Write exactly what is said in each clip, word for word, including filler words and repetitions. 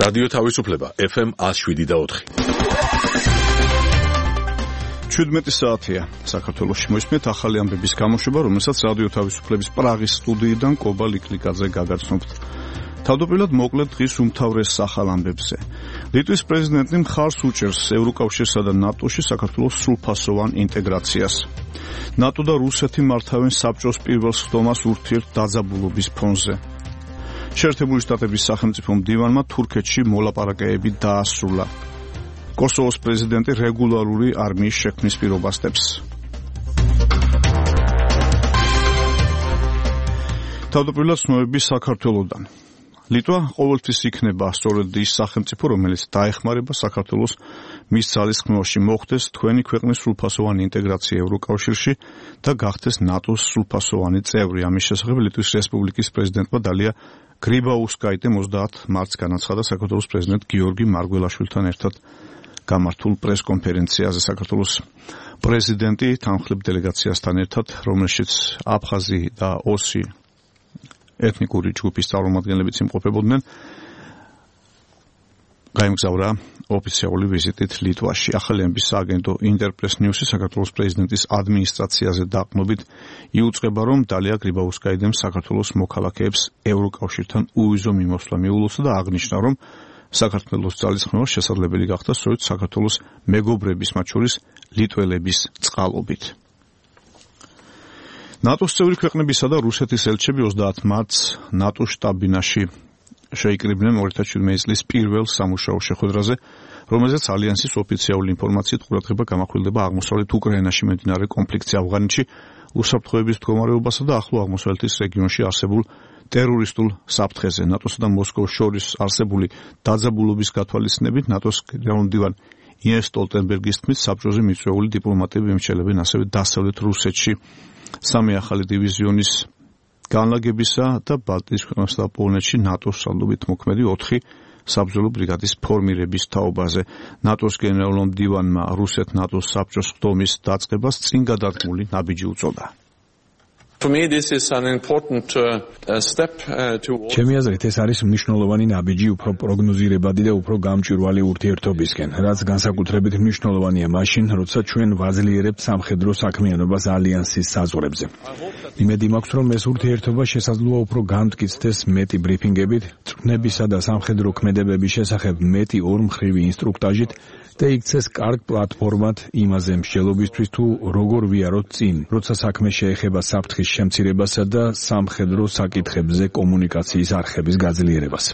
რადიო თავისუფლება ეფ ემ one oh seven და four. ჩვიდმეტი საათია საქართველოში მოისმენთ ახალი ამბების გამოშვება, რომელსაც რადიო თავისუფლების პრაღის სტუდიიდან კობა ლიკლიკაძე გაგაცნობთ. თავდაპირველად მოკლედ დღის უმთავრეს ახალ ამბებზე. ლიტვის პრეზიდენტი მხარს უჭერს ევროკავშირსა და ნატოში საქართველოს სრულფასოვან ინტეგრაციას. ნატო და რუსეთი მართავენ საბჭოს პირველ სხდომას ურთიერთდაძაბულობის ფონზე. შეერთებული შტატების სახელმწიფო მდივანმა თურქეთში მოლაპარაკებები დაასრულა. კოსოვოს პრეზიდენტი რეგულარული არმიის შექმნის პირობას დებს. თავდაპირველად ცნობები საქართველოდან. ლიტვა ყოველთვის იქნება სწორედ ის სახელმწიფო, რომელიც დაეხმარება საქართველოს მის ძალისხმევაში მოხდეს თქვენი ქვეყნის სრულფასოვანი ინტეგრაცია ევროკავშირში და გახდეს ნატოს სრულფასოვანი წევრი. ამის შესახებ ლიტვის რესპუბლიკის პრეზიდენტმა დალია გრიბაუსკაიტემ ოცდაათ მარტს განაცხადა საქართველოს პრეზიდენტ გიორგი მარგველაშვილთან ერთად გამართულ პრესკონფერენციაზე. საქართველოს პრეზიდენტი თანხლებ დელეგაციასთან ერთად, რომელშიც აფხაზი და ოსი ეთნიკური ჯგუფის წარმომადგენლებიც იმყოფებოდნენ, გაემგზავრა ოფიციალური ვიზიტით ლიტვაში. ახალი ამბის სააგენტო ინტერპრეს ნიუსი საქართველოს პრეზიდენტის ადმინისტრაციაზე დაყრდნობით იუწყება, რომ დალია გრიბაუსკაიტემ საქართველოს მოქალაქეებს ევროკავშირთან უვიზო მიმოსვლა მიულოცა და აღნიშნა, რომ საქართველოს ძალისხმევა შესაძლებელი გახდა სწორედ საქართველოს მეგობრების, მათ შორის ლიტველების წყალობით. ნატოს წევრი ქვეყნებისა და რუსეთის ელჩები ოცდაათ მარტს ნატოს შტაბ-ბინაში შეიკრიბნენ ორი ათას შვიდმეტი წლის პირველ სამუშაო შეხვედრაზე, რომელზეც ალიანსის ოფიციალური ინფორმაციით ყურადღება გამახვილდება აღმოსავლეთ უკრაინაში მიმდინარე კონფლიქტზე ავღანეთში, უსაფრთხოების მდგომარეობასა და ახლო აღმოსავლეთის რეგიონში არსებულ ტერორისტულ საფრთხეზე. ნატოსა და მოსკოვს შორის არსებული დაძაბულობის გათვალისწინებით ნატოს გენერალ-მდივან იენს სტოლტენბერგის თქმით, საბჭოზე მიწვეული დიპლომატები ემჩნევენ ასევე დასავლეთ რუსეთში სამი ახალი დივიზიონის განლაგებისა და ბალტიის ქვეყნებსა და პოლონეთში ნატოს სალობით მოქმედი ოთხი საბრძოლო ბრიგადის ფორმირების თაობაზე. ნატოს გენერალურ მდივანმა რუსეთ-ნატოს საბჭოს სხდომის დაწყებას წინ გადადგმული ნაბიჯი უწოდა. For me, this is an important uh, step uh, towards... ჩემი აზრით ეს არის მნიშვნელოვანი ნაბიჯი უფრო პროგნოზირებადი და უფრო გამჭვირვალე ურთიერთობისკენ, რაც განსაკუთრებით მნიშვნელოვანია მაშინ, როცა ჩვენ ვაძლიერებთ სამხედრო საქმიანობას ალიანსის საზღვრებზე. იმედი მაქვს, რომ ეს ურთიერთობა შესაძლოა უფრო განმტკიცდეს მეტი ბრიფინგებით, წვნებისა და სამხედრო ქმედებების შესახებ მეტი ორმხრივი ინსტრუქტაჟით და იქცეს კარგ პლატფორმად იმაზე მსჯელობისთვის, თუ როგორ ვიაროთ წინ, როცა საქმე შეეხება საფრთხის შემცირებასა და სამხედრო საკითხებზე კომუნიკაციის არხების გაძლიერებას.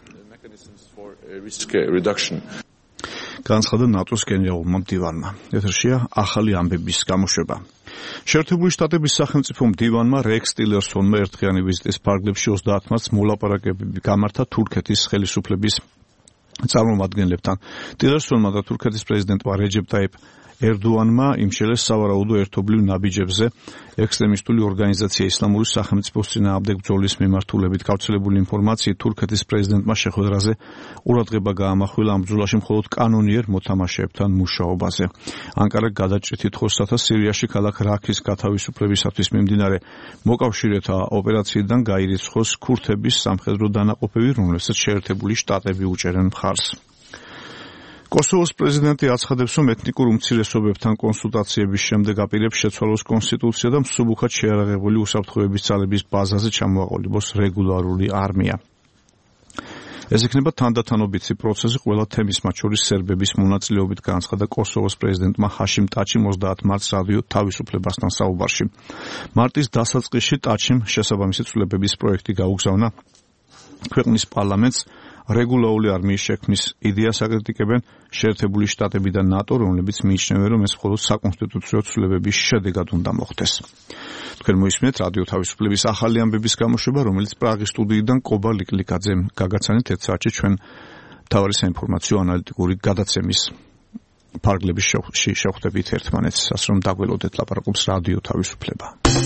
განცხადა ნატოს გენერალურმა მდივანმა. ეთერშია ახალი ამბების გამოშვება. შეერთებული შტატების სახელმწიფო მდივანმა რექს ტილერსონმა ერთდღიანი ვიზიტის ფარგლებში ოცდაათ მარტს მოლაპარაკებები გამართა თურქეთის ხელისუფლების წარმომადგენლებთან. ტილერსონმა და თურქეთის პრეზიდენტმა რეჯეპ ტაიპ ერდოანმა იმშელეს სავარაუდო ერთობლივ ნაბიჯებზე ექსტრემისტული ორგანიზაცია ისლამური სახელმწიფოს წინააღმდეგ ბრძოლის მიმართულებით. გავრცელებული ინფორმაციით თურქეთის პრეზიდენტმა შეხვედრაზე ყურადღება გაამახვილა ამ ბრძოლაში მხოლოდ კანონიერ მოთამაშეებთან მუშაობაზე. ანკარა გადაჭრით ითხოვსათა სირიაში ქალაქ რაქის გათავისუფლებისათვის მიმდინარე მოკავშირეთა ოპერაციიდან გაირიცხოს ქურთების სამხედრო დანაყოფები, რომელსაც შეერთებული შტატები უჭერენ მხარს. კოსოვოს პრეზიდენტი აცხადებს, რომ ეთნიკურ უმცირესობებთან კონსულტაციების შემდეგ აპირებს შეცვალოს კონსტიტუცია და მსუბუქად შეარაღებული უსაფრთხოების ძალების ბაზაზე ჩამოაყალიბოს რეგულარული არმია. ეს იქნება თანდათანობითი პროცესი ყველა თემის, მათ შორის სერბების მონაწილეობით, განაცხადა კოსოვოს პრეზიდენტმა ჰაშიმ ტაჩიმ ოცდაათ მარტს რადიო თავისუფლებასთან საუბარში. მარტის დასაწყისში ტაჩიმ შესაბამისი ცვლილებების პროექტი გაუგზავნა ქვეყნის პარლამენტს. რეგულარული არმიის შექმნის იდეას აკრიტიკებენ შეერთებული შტატები და ნატო, რომლებიც მიიჩნევენ, რომ ეს მხოლოდ საკონსტიტუციო ცვლილებების შედეგად უნდა მოხდეს. თქვენ მოისმენთ რადიო თავისუფლების ახალი ამბების გამოშვება, რომელიც პრაღის სტუდიიდან კობა ლიკლიკაძემ გაგაცანით. ერთ საათში ჩვენ მთავარი საინფორმაციო ანალიტიკური გადაცემის ფარგლების შევხვდებით ერთმანეთს, ასე რომ დაგველოდეთ, ლაპარაკობს რადიო თავისუფლება.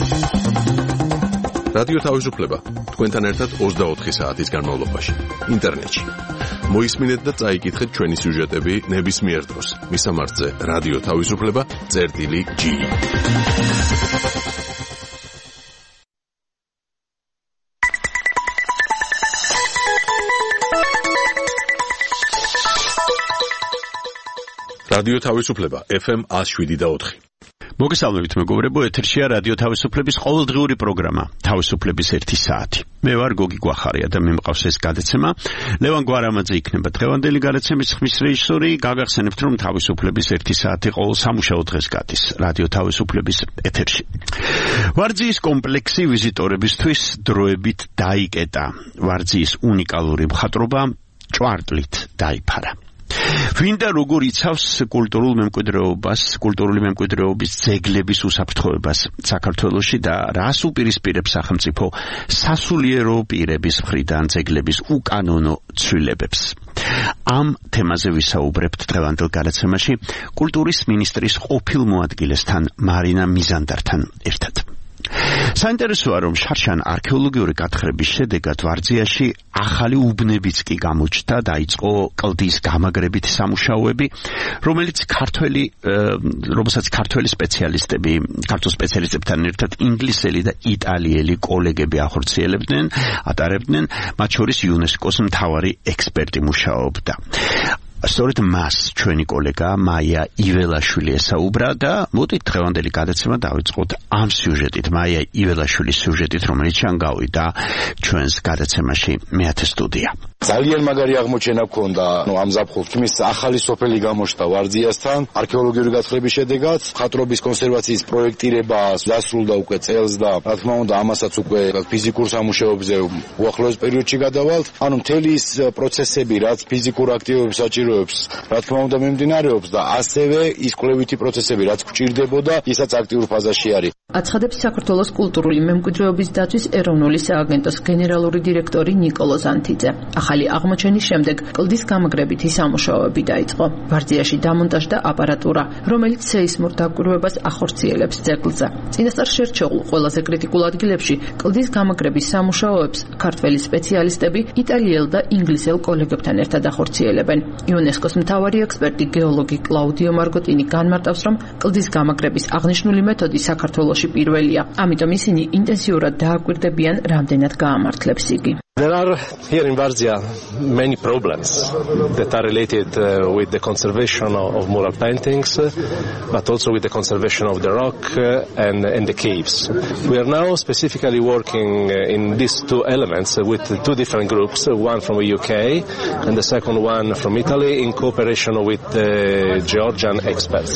რადიო თავისუფლება თქვენთან ერთად ოცდაოთხი საათის განმავლობაში ინტერნეტში. მოისმინეთ და წაიკითხეთ ჩვენი სიუჟეტები ნებისმიერ დროს. მისამართზე რადიო თავისუფლება წერტილი ჯი. რადიო თავისუფლება ეფ ემ one oh seven point four. მოგესალმებით მეგობრებო, ეთერშია რადიო თავისუფლების ყოველდღიური პროგრამა თავისუფლების ერთი საათი. მე ვარ გოგი გვახარია და მე მყავს ეს გადაცემა. ლევან გვარამაძე იქნება დღევანდელი გადაცემის ხმის რეჟისორი. გაგახსენებთ, რომ თავისუფლების ერთი საათი ყოველ სამუშაო დღეს გადის რადიო თავისუფლების ეთერში. ვარძიის კომპლექსი ვიზიტორებისთვის დროებით დაიკეტა. ვარძიის უნიკალური მხატვრობა ჭვარტლით დაიფარა. ვინდა როგორ იცავს კულტურულ მემკვიდრეობას, კულტურული მემკვიდრეობის ძეგლების უსაფრთხოებას საქართველოში და რას უპირისპირებს სახელმწიფო სასულიერო პირების მხრიდან ძეგლების უკანონო ცვლილებებს. ამ თემაზე ვისაუბრებთ დღევანდელ გადაცემაში კულტურის მინისტრის ყოფილ მოადგილესთან მარინა მიზანდართან ერთად. საინტერესოა, რომ შარშან არქეოლოგიური გათხრების შედეგად ვარძიაში ახალი უბნებიც კი გამოჩნდა, დაიწყო კლდის გამაგრებითი სამუშაოები, რომელიც ქართველი, რომელსაც ქართველი სპეციალისტები, ქართულ სპეციალისტებთან ერთად ინგლისელი და იტალიელი კოლეგები ახორციელებდნენ, ატარებდნენ, მათ შორის იუნესკოს მთავარი ექსპერტი მუშაობდა. სწორედ მას ჩვენი კოლეგა მაია იველაშვილი ესაუბრა და მოდით დღევანდელი გადაცემა დავიწყოთ ამ სიუჟეტით, მაია იველაშვილის სიუჟეტით, რომელიც შენ გავიდა ჩვენს გადაცემაში მეათე სტუდია. ძალიან მაგარი აღმოჩენა გქონდა, ნუ ამ ზაფხულს თმის ახალი სოფელი გამოჩნდა ვარძიასთან, არქეოლოგიური გათხრების შედეგად, მხატვრობის კონსერვაციის პროექტირება დასრულდა უკვე წელს და რა თქმა უნდა ამასაც უკვე ფიზიკურ სამუშაოებზე უახლოეს პერიოდში გადავალთ. ანუ მთელი ის პროცესები, რაც ფიზიკურ აქტივობებს საჭიროებს, რა თქმა უნდა მიმდინარეობს და ასევე ის კვლევითი პროცესები, რაც გვჭირდებოდა, ისაც აქტიურ ფაზაში არის. აცხადებს საქართველოს კულტურული მემკვიდრეობის დაცვის ეროვნული სააგენტოს გენერალური დირექტორი ნიკოლო ზანთიძე. ახალი აღმოჩენის შემდეგ კლდის გამაგრებითი სამუშაოები დაიწყო. ვარძიაში დამონტაჟდა აპარატურა, რომელიც სეისმურ დაკვირვებას ახორციელებს ძეგლზე. წინასწარ შერჩეულ ყველაზე კრიტიკულ ადგილებში კლდის გამაგრების სამუშაოებს ქართველი სპეციალისტები იტალიელ და ინგლისელ კოლეგებთან ერთად ახორციელებენ. იუნესკოს მთავარი ექსპერტი გეოლოგი კლაუდიო მარგოტინი განმარტავს, რომ კლდის გამაგრების აღნიშნული მეთოდი საქართველოში პირველია. ამიტომ ისინი ინტენსიურად დააკვირდებიან, რამდენად გაამართლებს იგი. There are here in Varzia many problems that are related uh, with the conservation of, of mural paintings, uh, but also with the conservation of the rock uh, and, and the caves. We are now specifically working uh, in these two elements uh, with two different groups, uh, one from the U K and the second one from Italy, in cooperation with uh, Georgian experts.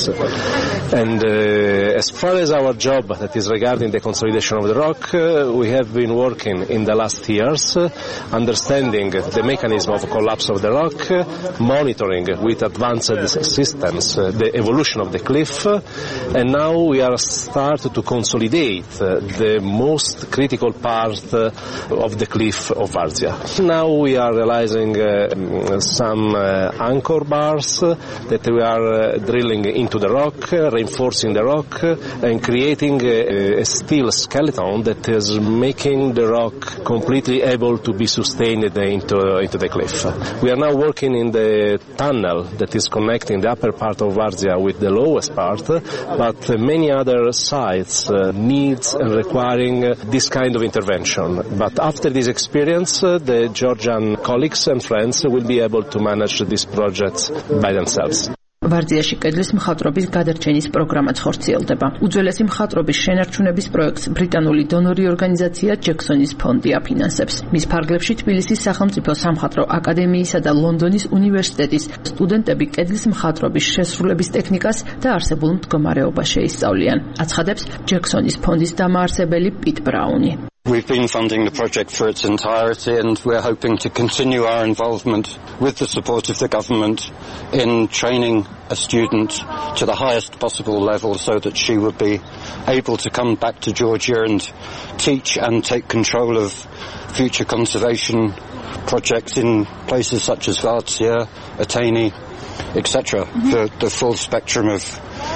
And uh, as far as our job that is regarding the consolidation of the rock, uh, we have been working in the last years uh, understanding the mechanism of collapse of the rock, monitoring with advanced systems the evolution of the cliff, and now we are starting to consolidate the most critical part of the cliff of Varzia. Now we are realizing uh, some uh, anchor bars that we are uh, drilling into the rock, reinforcing the rock, and creating a, a steel skeleton that is making the rock completely able to be sustained into, into the cliff. We are now working in the tunnel that is connecting the upper part of Varzia with the lowest part, but many other sites uh, needs and requiring this kind of intervention. But after this experience, uh, the Georgian colleagues and friends will be able to manage these projects by themselves. ვარძიაში კედლის მხატვრობის გადარჩენის პროგრამაც ხორციელდება. უძველესი მხატვრობის შენარჩუნების პროექტს ბრიტანული დონორი ორგანიზაცია ჯექსონის ფონდი აფინანსებს. მის ფარგლებში თბილისის სახელმწიფო სამხატვრო აკადემიისა და ლონდონის უნივერსიტეტის სტუდენტები კედლის მხატვრობის შესრულების ტექნიკას და არსებულ მდგომარეობას შეისწავლიან. აცხადებს ჯექსონის ფონდის დამაარსებელი პიტ ბრაუნი. We've been funding the project for its entirety, and we're hoping to continue our involvement with the support of the government in training a student to the highest possible level so that she would be able to come back to Georgia and teach and take control of future conservation projects in places such as Varzia, Atene, et cetera, mm-hmm. for the full spectrum of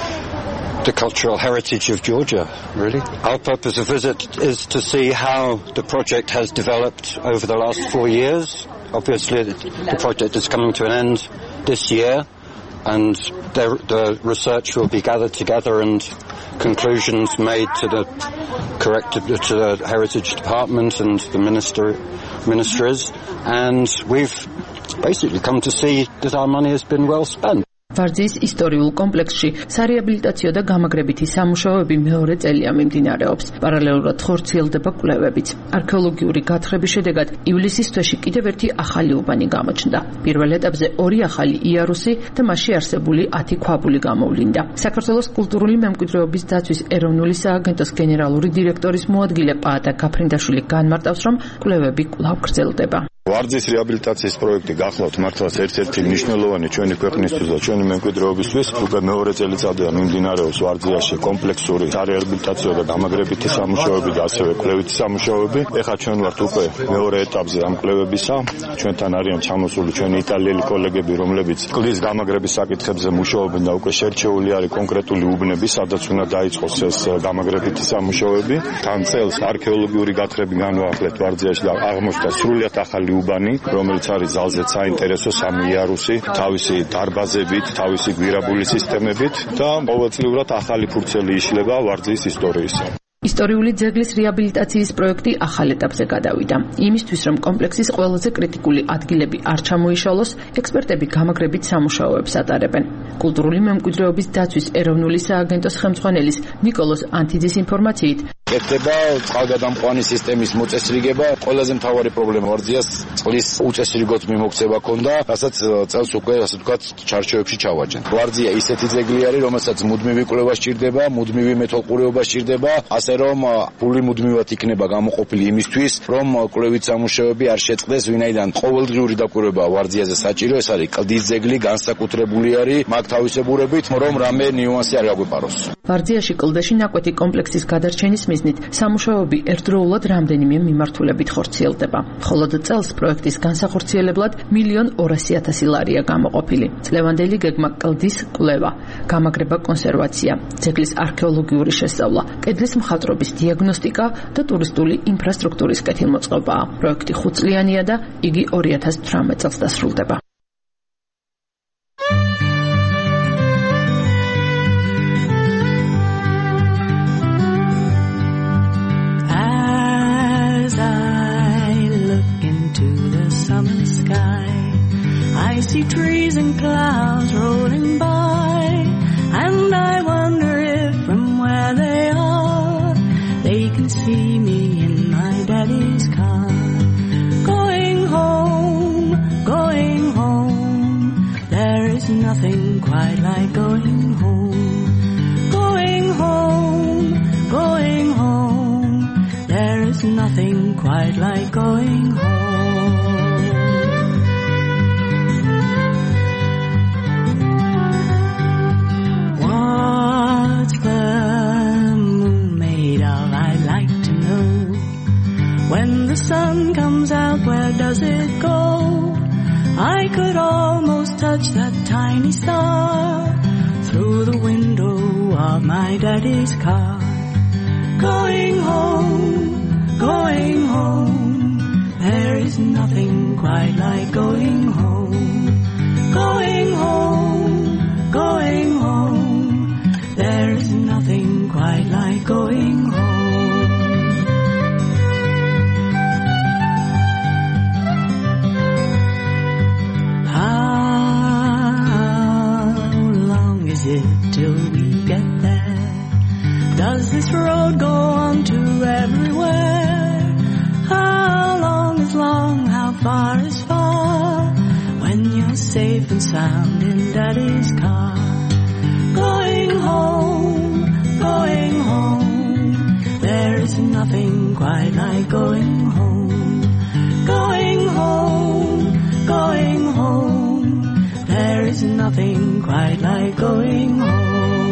the cultural heritage of Georgia, really. Our purpose of visit is to see how the project has developed over the last four years. Obviously, the project is coming to an end this year, and the, the research will be gathered together and conclusions made to the correct to the Heritage Department and the minister, ministries, and we've basically come to see that our money has been well spent. ვარძიის ისტორიულ კომპლექსში სარეაბილიტაციო და გამაგრებითი სამუშაოები მეორე წელია მიმდინარეობს. პარალელურად ხორციელდება კვლევებიც. არქეოლოგიური გათხრების შედეგად ივლისის თვეში კიდევ ერთი ახალი უბანი გამოჩნდა. პირველ ეტაპზე ორი ახალი იარუსი და მასში არსებული ათი ქვაბული გამოვლინდა. საქართველოს კულტურული მემკვიდრეობის დაცვის ეროვნული სააგენტოს გენერალური დირექტორის მოადგილე პაატა გაფრინდაშვილი განმარტავს, რომ კვლევები კვლავ გრძელდება. ვარძის რეაბილიტაციის პროექტი გახლავთ მართლაც ერთ-ერთი მნიშვნელოვანი ჩვენი ქვეყნისთვის და ჩვენი მემკვიდრეობისთვის. უკვე მეორე წელიწადია მიმდინარეობს ვარძიაში კომპლექსური რეაბილიტაციო და გამაგრებითი სამუშაოები და ასევე კვლევითი სამუშაოები. ეხლა ჩვენ ვართ უკვე მეორე ეტაპზე ამ კვლევებისა. ჩვენთან არიან ჩამოსული ჩვენი იტალიელი კოლეგები, რომლებიც კლდის გამაგრების საკითხებზე მუშაობენ და უკვე შერჩეული არის კონკრეტული უბნები, სადაც უნდა დაიწყოს ეს გამაგრებითი სამუშაოები. თან წელს არქეოლოგიური გათხრები განვაახლეთ ვარძიაში და აღმოჩნდა სრულიად ახალი უბანი, რომელიც არის ძალზედ საინტერესო, სამი იარუსი, თავისი დარბაზებით, თავისი გვირაბული სისტემებით და ყოველწლიურად ახალი ფურცელი იშლება ვარძიის ისტორიისა. ისტორიული ძეგლის რეაბილიტაციის პროექტი ახალ ეტაპზე გადავიდა. იმისთვის, რომ კომპლექსის ყველაზე კრიტიკული ადგილები არ ჩამოიშალოს, ექსპერტები გამაგრებით სამუშაოებს ატარებენ. კულტურული მემკვიდრეობის დაცვის ეროვნული სააგენტოს ხელმძღვანელის ნიკოლოზ ანთიძის ინფორმაციით, კეთდება წყალგადამყვანი სისტემის მოწესრიგება. ყველაზე მთავარი პრობლემა ვარძიას წყლის უწესრიგოდ მიმოქცევა ქონდა, რასაც წელს უკვე ასე ვთქვათ ჩარჩოებში ჩავაჯენ. ვარძია ისეთი ძეგლი არის, რომელსაც მუდმივი კვლევა სჭირდება, მუდმივი მეთვალყურეობა სჭირდება, ასე რომ ფული მუდმივად იქნება გამოყოფილი იმისთვის, რომ კვლევით სამუშაოები არ შეწყდეს, ვინაიდან ყოველდღიური დაკვირვება ვარძიაზე საჭირო. ეს არის კლდის ძეგლი, განსაკუთრებული არის მაგ თავისებურებით, რომ რამე ნიუანსი არ გაგვიპაროს. ვარძიაში კლდეში ნაკვეთი კომპლექსის გადარჩენის მიზნით სამუშაოები ერთდროულად რამდენიმე მიმართულებით ხორციელდება. მხოლოდ წელს პროექტის განსახორციელებლად მილიონ ორასი ათასი ლარია გამოყოფილი. წლევანდელი გეგმა კლდის კვლევა, გამაგრება, კონსერვაცია, ძეგლის არქეოლოგიური შესწავლა, კედლის მხატვრობის დიაგნოსტიკა და ტურისტული ინფრასტრუქტურის კეთილმოწყობაა. პროექტი ხუთწლიანია და იგი ორი ათას თვრამეტ წელს დასრულდება. I see trees and clouds rolling by, and I wonder if from where they are, they can see me in my daddy's car. Going home, going home, there is nothing quite like going home. Going home, going home, there is nothing quite like going home. What's the moon made of? I'd like to know. When the sun comes out, where does it go? I could almost touch that tiny star through the window of my daddy's car. Going home, going home, there is nothing quite like going home. Going home, going home, there is nothing quite like going home. How long is it till we get there? Does this road go on to everywhere? How long is long? How far is far? When you're safe and sound in Daddy's car. Going home, going home, there is nothing quite like going home. Going home, going home, there is nothing quite like going home.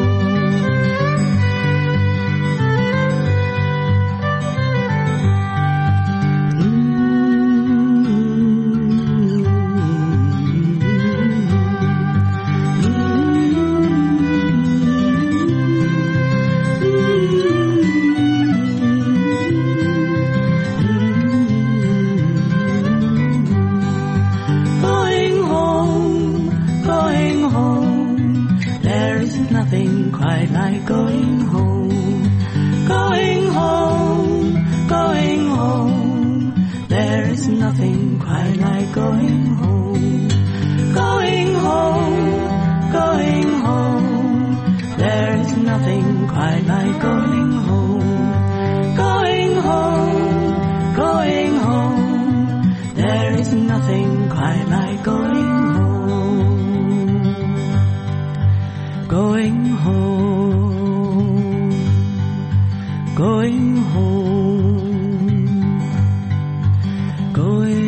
Quite like going home. Going home, going home, there is nothing quite like going home. Going home, going going home, going home, going home. There is nothing quite like going home, going home, going home, going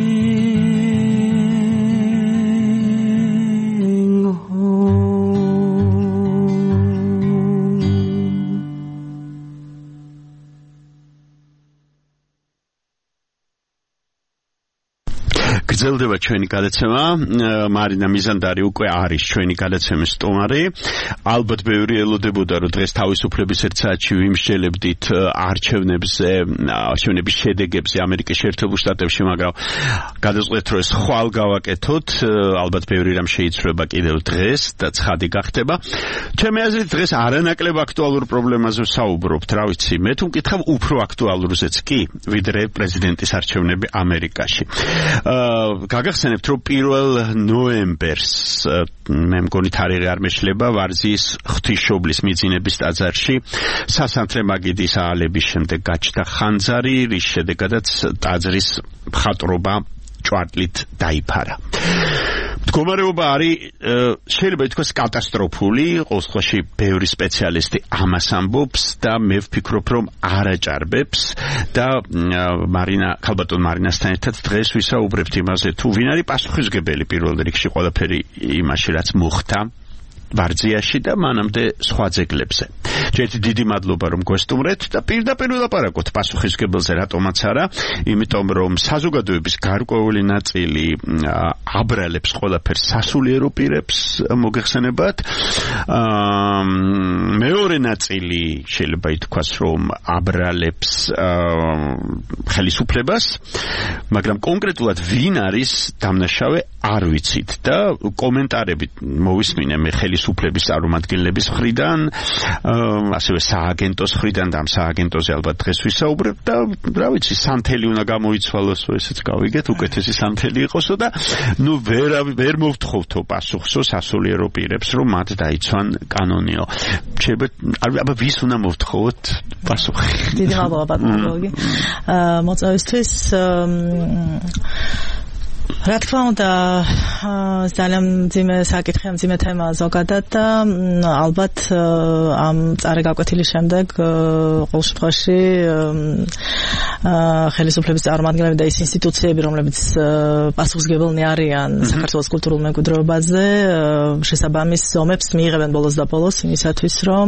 გრძელდება ჩვენი გადაცემა. მარინა მიზანდარი უკვე არის ჩვენი გადაცემის სტუმარი. ალბათ ბევრი ელოდებოდა, რომ დღეს თავისუფლების ერთ საათში ვიმსჯელებდით არჩევნებზე, არჩევნების შედეგებზე ამერიკის შეერთებულ შტატებში, მაგრამ გადაწყვეტეთ, რომ ეს ხვალ გავაკეთოთ. ალბათ ბევრი რამ შეიცვლება კიდევ დღეს და ცხადი გახდება. ჩემი აზრით დღეს არანაკლებ აქტუალურ პრობლემაზე ვსაუბრობთ, რა ვიცი, მე თუ მკითხავ უფრო აქტუალურზეც კი, ვიდრე პრეზიდენტის არჩევნები ამერიკაში. გაგახსენებთ, რომ პირველ ნოემბერს მე მგონი თარიღი არ მეშლება, ვარძიის ღვთისმშობლის მიძინების ტაძარში სასანთლე მაგიდის აალების შემდეგ გაჩნდა ხანძარი, რის შედეგადაც ტაძრის მხატვრობა ჭვარტლით დაიფარა. მდგომარეობა არის შეიძლება ითქვას კატასტროფული, ყოველ შემთხვევაში ბევრი სპეციალისტი ამას ამბობს და მე ვფიქრობ, რომ არ აჭარბებს და მარინა, ქალბატონ მარინასთან ერთად დღეს ვისაუბრებთ იმაზე, თუ ვინ არის პასუხისმგებელი პირველ რიგში ყველაფერი იმაში, რაც მოხდა ვარძიაში და მანამდე სხვა ძეგლებზე. ჯერ დიდი მადლობა, რომ გვესტუმრეთ და პირდაპირ ვილაპარაკოთ პასუხისმგებელზე, რატომაც არა, იმიტომ რომ საზოგადოების გარკვეული ნაწილი აბრალებს ყველაფერს სასულიერო პირებს, მოგეხსენებათ. მეორე ნაწილი შეიძლება ითქვას, რომ აბრალებს ხელისუფლებას, მაგრამ კონკრეტულად ვინ არის დამნაშავე არ ვიცით და კომენტარები მოვისმინე მე ხელისუფლების წარმომადგენლების მხრიდან, ასევე სააგენტოს მხრიდან და ამ სააგენტოზე ალბათ დღეს ვისაუბრებ და რა ვიცი, სანთელი უნდა გამოიცვალოსო, ესეც გავიგეთ, უკეთესი სანთელი იყოსო და ნუ ვერ ვერ მოვთხოვთო პასუხსო სასულიერო პირებს, რომ მათ დაიცვან კანონიო. შეიძლება აბა ვის უნდა მოვთხოვოთ პასუხი? დიდი მადლობა ბატონო გოგი. მოწვევისთვის რა თქმა უნდა, ძალიან მძიმე საკითხია, მძიმე თემა ზოგადად და ალბათ ამ წარეგაკვეთილის შემდეგ ყოველ შემთხვევაში ხელისუფლების წარმომადგენლები და ის ინსტიტუციები, რომლებიც პასუხისმგებელნი არიან საქართველოს კულტურულ მემკვიდრეობაზე, შესაბამის ზომებს მიიღებენ ბოლოს და ბოლოს იმისათვის, რომ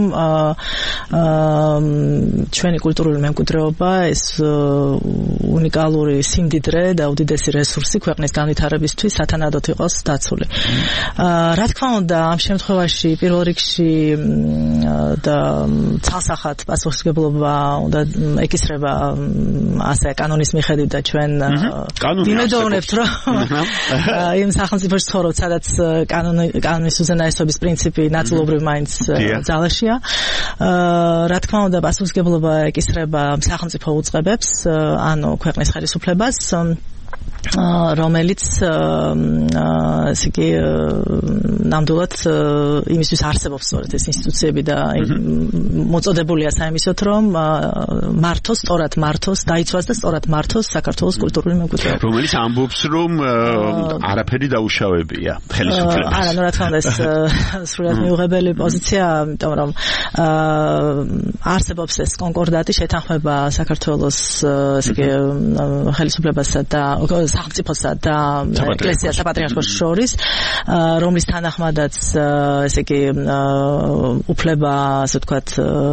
ჩვენი კულტურული მემკვიდრეობა, ეს უნიკალური სიმდიდრე და უდიდესი რესურსი ქვეყნის განვითარებისთვის სათანადოდ იყოს დაცული. რა თქმა უნდა, ამ შემთხვევაში პირველ რიგში და ცალსახად პასუხისმგებლობა უნდა ეკისრება ასე კანონის მიხედვით და ჩვენ ვიმედოვნებთ, რომ იმ სახელმწიფოში ცხოვრობთ, სადაც კანონის უზენაესობის პრინციპი ნაწილობრივ მაინც ძალაშია. რა თქმა უნდა, პასუხისმგებლობა ეკისრება სახელმწიფო უწყებებს, ანუ ქვეყნის ხელისუფლებას, რომელიც ესე იგი ნამდვილად იმისთვის არსებობს სწორედ ეს ინსტიტუციები და მოწოდებულია საიმისოთ, რომ მართოს, სწორად მართოს, დაიცვას და სწორად მართოს საქართველოს კულტურული მემკვიდრეობა. რომელიც ამბობს, რომ არაფერი დაუშავებია ხელისუფლებას. არა, ნუ რა თქმა უნდა, ეს სრულად მიუღებელი პოზიცია, იმიტომ რომ არსებობს ეს კონკორდატი, შეთანხმება საქართველოს ესე იგი ხელისუფლებასა და სახელმწიფოსა და ეკლესიას საპატრიარქოს შორის, რომლის თანახმადაც ესე იგი უფლება, ასე ვთქვათ,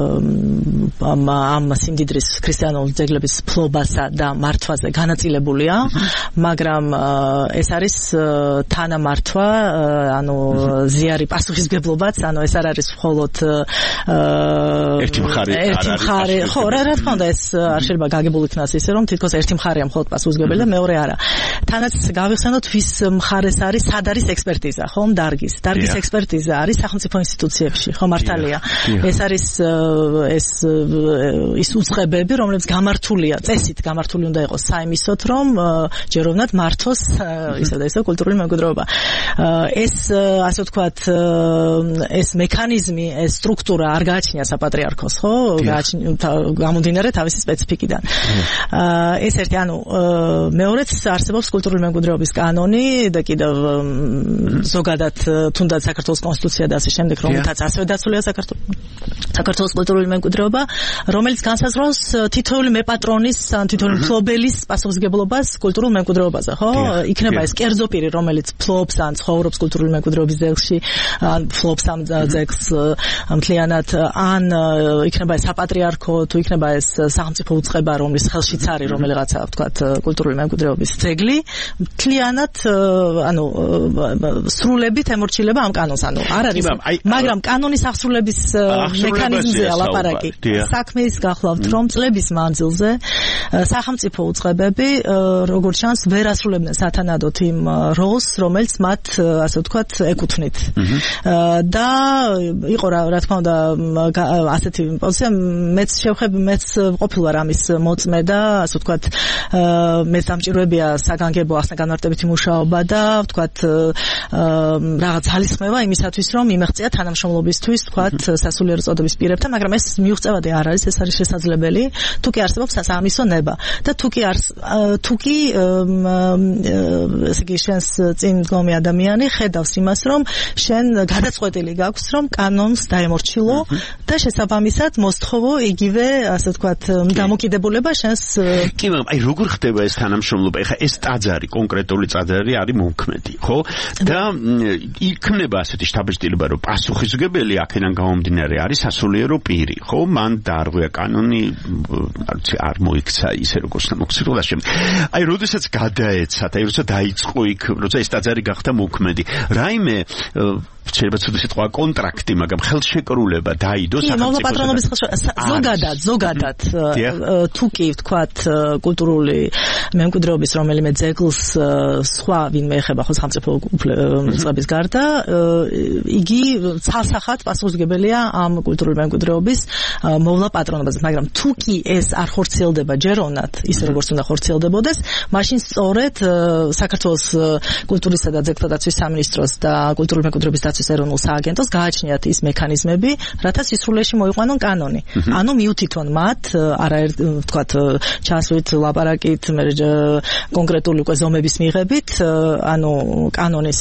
ამ სიმდიდრის ქრისტიანული ძეგლების ფლობასა და მართვაზე განაწილებულია, მაგრამ ეს არის თანამართვა, ანუ ზიარი პასუხისმგებლობაც, ანუ ეს არ არის მხოლოდ ერთი მხარე, ერთი მხარე, ხო, რა თქმა უნდა, ეს არ შეიძლება გაგებული იქნას ისე, რომ თითქოს ერთი მხარეა მხოლოდ პასუხისმგებელი და მეორე არა. თანაც გავიხსენოთ ვის მხარეს არის, სად არის ექსპერტიზა, ხომ, დარგის. დარგის ექსპერტიზა არის სახელმწიფო ინსტიტუციებში, ხო, მართალია. ეს არის ეს ის უწყებები, რომლებიც გამართულია, წესით გამართული უნდა იყოს საიმისოთ, რომ ჯეროვნად მართოს ისე და ისე კულტურული მემკვიდრეობა. ეს ასე ვთქვათ, ეს მექანიზმი, ეს სტრუქტურა არ გააჩნია საპატრიარქოს, ხო? გამომდინარე თავისი სპეციფიკიდან. ეს ერთი, ანუ მეორეც არსებობს კულტურული მემკვიდრეობის კანონი და კიდევ ზოგადად თუნდაც საქართველოს კონსტიტუცია და ასე შემდეგ, რომელთაც ასევე დაცულია საქართველოს საქართველოს კულტურული მემკვიდრეობა, რომელიც განსაზღვრავს თითოეული მეპატრონის, თითოეული მფლობელის პასუხისმგებლობას კულტურულ მემკვიდრეობაზე, ხო? იქნება ეს კერძო პირი, რომელიც ფლობს ან ცხოვრობს კულტურული მემკვიდრეობის ძეგლში, ან ფლობს ამ ძეგლს მთლიანად, ან იქნება ეს საპატრიარქო, თუ იქნება ეს სახელმწიფო უწყება, რომლის ხელშიც არის რომელიღაცა, ვთქვათ, კულტურული მემკვიდრეობის ძეგლი, მთლიანად, ანუ სრულებით ემორჩილება ამ კანონს, ანუ არ არის, მაგრამ კანონის აღსრულების მექანიზმზეა ლაპარაკი. საქმე ის გახლავთ, რომ წლების მანძილზე სახელმწიფო უწყებები, როგორც ჩანს, ვერ ასრულებდნენ სათანადოდ იმ როლს, რომელიც მათ, ასე ვთქვათ, ეკუთვნით. და იყო რა, რა თქმა უნდა, ასეთი პოზიცია, მეც შევხები, მეც ყოფილ ვარ ამის მოწმე და, ასე ვთქვათ, მეც დამჭირვებია საგანგებო ახსნა-განმარტებითი მუშაობა და, ვთქვათ, რაღაც ძალისხმევა იმისათვის, რომ იმეღწია თანამშრომლობისთვის, ვთქვათ, სასულიერო წოდების პირებთან, მაგრამ ეს მიუღწევადი არ არის, ეს არის შესაძლებელი, თუ კი არსებობს საამისო ნება და თუ კი არის, თუ კი ესე იგი შენს წინ მდგომი ადამიანი ხედავს იმას, რომ შენ გადაწყვეტილი გაქვს, რომ კანონს დაემორჩილო და შესაბამისად მოსთხოვო იგივე, ასე ვთქვათ, დამოკიდებულება შენს. კი, მაგრამ აი როგორ ხდება ეს თანამშრომლობა? ეხლა ეს ტაძარი, კონკრეტული ტაძარი არის მომქმედი, ხო? და იქნება ასეთი შთაბეჭდილება, რომ პასუხისმგებელი აქედან გამომდინარე არის სასულიერო პირი, ხო? მან დაარღვია კანონი, არ მოიქცა ისე როგორც მოგცილო და შემდეგ. აი, როდესაც გადაეცათ, აი, როცა დაიწყო იქ, როცა ეს ტაძარი გახდა მოქმედი, რაიმე შეიძლება ცუდი სიტყვა კონტრაქტი, მაგრამ ხელშეკრულება დაიდო სახელმწიფოს. კი, პატრონობის ხელშეკრულება. ზოგადად, ზოგადად თუ კი ვთქვათ კულტურული მემკვიდრეობის რომელიმე ძეგლს სხვა ვინმე ეხება ხო სახელმწიფო უწყების გარდა, იგი ცალსახად პასუხისმგებელია ამ კულტურული მემკვიდრეობის მოვლა პატრონობაზე, მაგრამ თუ კი ეს არ ხორციელდება ჯეროვნად, ისე როგორც უნდა ხორციელდებოდეს, მაშინ სწორედ საქართველოს კულტურისა და ძეგლთა დაცვის სამინისტროს და კულტურული მემკვიდრეობის დაცვის ეროვნულ სააგენტოს გააჩნიათ ის მექანიზმები, რათა სისრულეში მოიყვანონ კანონი. ანუ მიუთითონ მათ, არაერთ ვთქვათ, ჩასვით, ლაპარაკით, მე კონკრეტული უკვე ზომების მიღებით, ანუ კანონის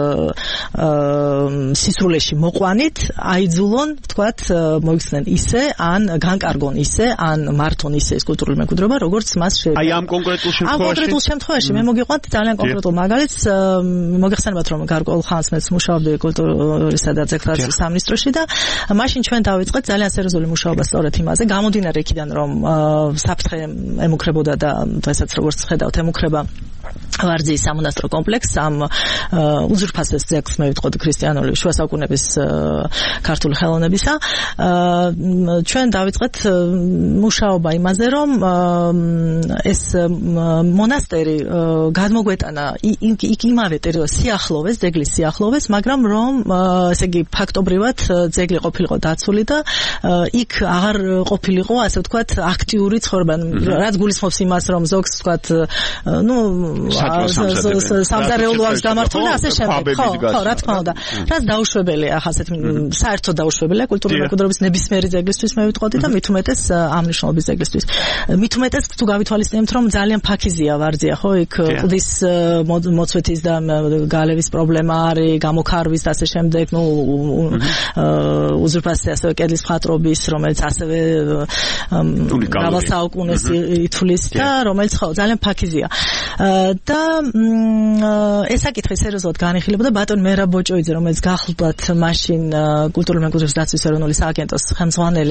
სისრულეში მოყვანით, აიძულონ, ვთქვათ, მოიქცნენ ისე, ან განკარგონ ისე, ან მართონ ისე ეს კულტურული მემკვიდრეობა, როგორც მას შეეძლო. აი ამ კონკრეტულ შემთხვევაში. ამ კონკრეტულ შემთხვევაში მე მოგიყვანთ ძალიან კონკრეტულ მაგალითს, მოგეხსენებათ, რომ გარკვეულ ხანს მეც მუშაობდი კულტურისა და ძეგლთა დაცვის სამინისტროში და მაშინ ჩვენ დავიწყეთ ძალიან სერიოზული მუშაობა სწორედ იმაზე, გამომდინარე იქიდან, რომ საფრთხე ემუქრებოდა და დღესაც როგორც ხედავთ, ემუქრება ვარძიის სამონასტრო კომპლექსს, ამ უზურპასეს ძეგლს მე ვიტყოდი ქრისტიანული შუა საუკუნეების ქართული ხელოვნებისა. ჩვენ დავიწყეთ მუშაობა იმაზე, რომ ეს მონასტერი გადმოგვეტანა იქ იმავე სიახლოვეს, ძეგლის სიახლოვეს, მაგრამ რომ ესე იგი ფაქტობრივად ძეგლი ყოფილიყო დაცული და იქ აღარ ყოფილიყო, ასე ვთქვათ, აქტიური ცხოვრება, რაც გულისხმობს იმას, რომ ზოგს ვთქვათ, ნუ სამზარეულო აქვს გამართული და ასე შემდეგ. ხო, ხო, რა თქმა უნდა. რაც დაუშვებელია, ახლა ასეთ საერთოდ დაუშვებელია კულტურული მემკვიდრეობის ნებისმიერი ძეგლისთვის მე ვიტყოდი და მით უმეტეს ამ მნიშვნელობის ძეგლისთვის. მით უმეტეს თუ გავითვალისწინებთ, რომ ძალიან ფაქიზია ვარძია, ხო, იქ კლდის მოწვეთის და გალევის პრობლემა არის, გამოქარვის და ასე შემდეგ, ნუ უზურპასი ასევე კედლის მხატვრობის, რომელიც ასევე მრავალ საუკუნეს ითვლის და რომელიც ხო ძალიან ფაქიზია. და ეს საკითხი სერიოზულად განიხილებოდა ბატონ მერაბ ბოჭოიძე, რომელიც გახლდათ მაშინ კულტურული მემკვიდრეობის დაცვის ეროვნული სააგენტოს ხელმძღვანელი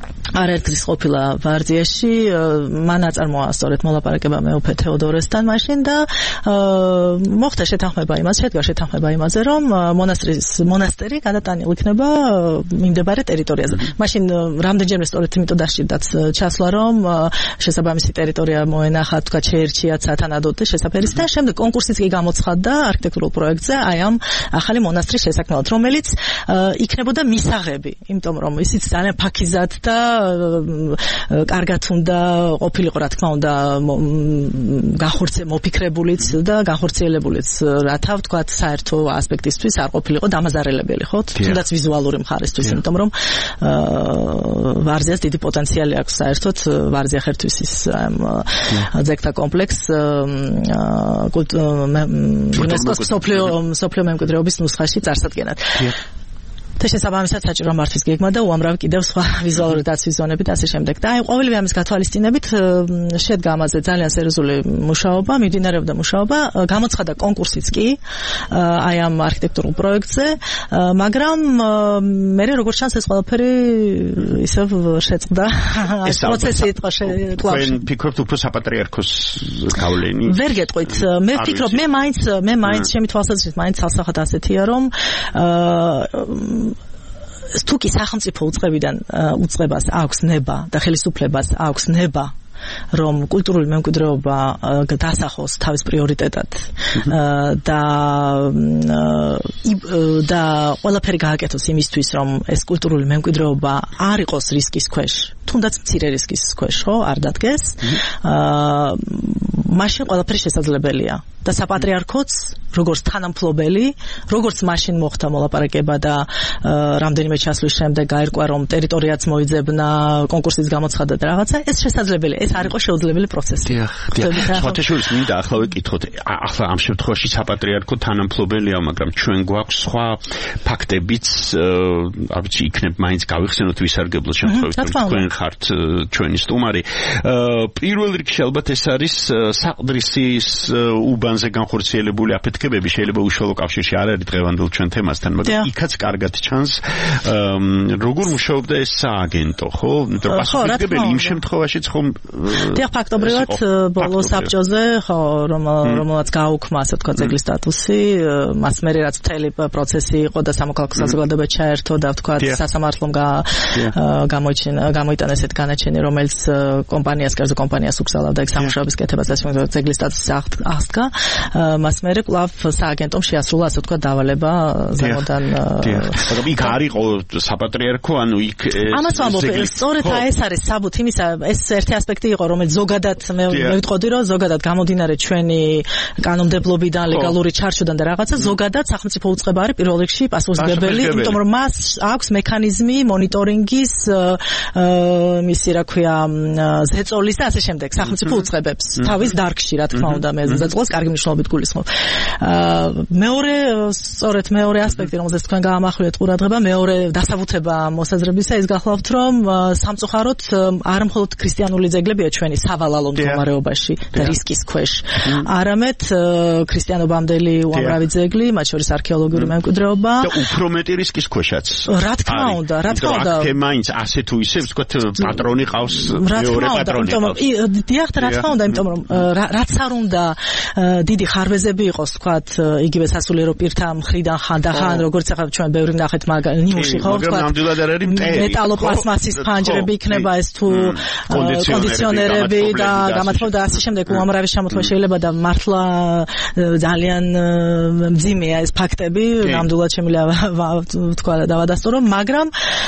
არერქის ყოფილა ვარძიაში, მან აწარმოა სწორედ მოლაპარაკება მეუფე თეოდორესთან მაშინ და მოხდა შეთანხმება იმას, შედგა შეთანხმება იმაზე, რომ მონასტრის მონასტერი გადატანილ იქნება მიმდებარე ტერიტორიაზე. მაშინ რამდენჯერმე სწორედ იმიტომ დასჭირდათ ჩასვლა, რომ შესაბამისი ტერიტორია მოენახა, თქვა შეერჩიათ სათანადოდ შესაფერიც და შემდეგ კონკურსიც კი გამოცხადდა არქიტექტურულ პროექტზე აი ამ ახალი მონასტრის შესაქმნელად, რომელიც იქნებოდა მისაღები, იმიტომ რომ ისიც ძალიან ფაქიზად და კარგად უნდა ყოფილიყო, რა თქმა უნდა, გახორცე მოფიქრებულიც და გახორციელებულიც, რათა ვთქვათ, საერთო ასპექტისთვის არ ყოფილიყო დამაზარელებელი, ხო? თუნდაც ვიზუალური მხარისთვის, იმიტომ რომ ვარზიას დიდი პოტენციალი აქვს საერთოდ ვარზია ხერთვის ის ძეგლთა კომპლექსს იუნესკოს სოფლიო სოფლიო მემკვიდრეობის ნუსხაში წარსადგენად. და შესაბამისად საჭირო მართვის გეგმა და უამრავი კიდევ სხვა ვიზუალური დაცვის ზონები და ასე შემდეგ. და აი ყოველივე ამის გათვალისწინებით შედგა ამაზე ძალიან სერიოზული მუშაობა, მიმდინარეობდა მუშაობა, გამოცხადდა კონკურსიც კი აი ამ არქიტექტურულ პროექტზე, მაგრამ მე როგორც ჩანს ეს ყველაფერი ისევ შეწყდა ეს პროცესი იყო კლავში. თქვენ ფიქრობთ უფრო საპატრიარქოს გავლენი? ვერ გეტყვით. მე ვფიქრობ, მე მაინც მე მაინც ჩემი თვალსაზრისით მაინც ცალსახად ასეთია, რომ თუკი სახელმწიფო უწყებიდან უწყებას აქვს ნება და ხელისუფლებას აქვს ნება რომ კულტურული მემკვიდრეობა დასახოს თავის პრიორიტეტად და და ყველაფერი გააკეთოს იმისთვის რომ ეს კულტურული მემკვიდრეობა არ იყოს რისკის ქვეშ, თუნდაც მცირე რისკის ქვეშ, ხო, არ დადგეს, მაშინ ყველაფერი შესაძლებელია და საპატრიარქოც როგორც თანამფლობელი, როგორც მაშინ მოხდა მოლაპარაკება და რამდენიმე ჩასვლის შემდეგ გაირკვა რომ ტერიტორიაც მოიძებნა, კონკურსიც გამოცხადდა და რაღაცა, ეს შესაძლებელია, ეს არ იყო შეუძლებელი პროცესი. დიახ, დიახ. სხვათაშორის მინდა ახლა ვეკითხოთ, ახლა ამ შემთხვევაში საპატრიარქო თანამფლობელია, მაგრამ ჩვენ გვაქვს სხვა ფაქტებიც, არ ვიცი, იქნებ მაინც გავიხსენოთ ვისარგებლო შემთხვევით, რომ თქვენ ხართ ჩვენი სტუმარი. პირველ რიგში ალბათ ეს არის საყდრისის უბანზე განხორციელებული აფეთქებები, შეიძლება უშუალო კავშირში არ არის დღევანდელ ჩვენ თემასთან, მაგრამ იქაც კარგად ჩანს როგორ მუშაობდა ეს სააგენტო, ხო? იმიტომ რომ პასუხისმგებელი იმ შემთხვევაშიც ხომ დიახ, ფაქტობრივად ბოლო საბჭოზე, ხო, რომელმაც გააუქმა, ასე ვთქვათ, ძეგლის სტატუსი, მას მერე რაც მთელი პროცესი იყო და სამოქალაქო საზოგადოება ჩაერთო და ვთქვათ, სასამართლომ გამოიჩინა, გამოიტანა ესეთ განაჩენი, რომელიც კომპანიას, კერძო კომპანიას უკრძალავდა ეგ სამუშაოების კეთებას, ასე ვთქვათ, ძეგლის სტატუსის აღდგა, მას მერე კვლავ სააგენტომ შეასრულა, ასე ვთქვათ, დავალება ზემოდან. მაგრამ იქ არ იყო საპატრიარქო, ანუ იქ ამას ვამბობ, სწორედ ეს არის საბუთი იმისა, ეს ერთი ასპექტი იყო, რომელიც ზოგადად მე ვიტყოდი, რომ ზოგადად გამომდინარე ჩვენი კანონმდებლობიდან, ლეგალური ჩარჩოდან და რაღაცა, ზოგადად სახელმწიფო უწყება არის პირველ რიგში პასუხისმგებელი, იმიტომ რომ მას აქვს მექანიზმი მონიტორინგის, მისი რა ქვია, ზეწოლის და ასე შემდეგ სახელმწიფო უწყებებს თავის დარგში, რა თქმა უნდა, მე ზეწოლს კარგი მნიშვნელობით გულისხმობ. მეორე, სწორედ მეორე ასპექტი, რომელზეც თქვენ გაამახვილეთ ყურადღება, მეორე დასაბუთება მოსაზრებისა ის გახლავთ, რომ სამწუხაროდ არ მხოლოდ ქრისტიანული ძეგლებია ჩვენი სავალალო მდგომარეობაში და რისკის ქვეშ. არამედ ქრისტიანობამდელი უამრავი ძეგლი, მათ შორის არქეოლოგიური მემკვიდრეობა და უფრო მეტი რისკის ქვეშაც. რა თქმა უნდა, რა თქმა უნდა. აქ მაინც ასე თუ ისე, ვთქვათ, პატრონი ყავს, მეორე პატრონი ყავს. დიახ, რა თქმა უნდა, იმიტომ რომ რაც არ უნდა დიდი ხარვეზები იყოს, ვთქვათ, იგივე სასულიერო პირთა მხრიდან ხანდახან, როგორც ახლა ჩვენ ბევრი ვნახეთ ნიმუში, ხო, ვთქვათ, მეტალოპლასმასის ფანჯრები იქნება ეს თუ კონდიციონერები და გამათბობა და ასე შემდეგ, უამრავი შემთხვევა შეიძლება და მართლა ძალიან მძიმეა ეს ფაქტები, ნამდვილად შემიძლია ვთქვა და დავადასტურო, მაგრამ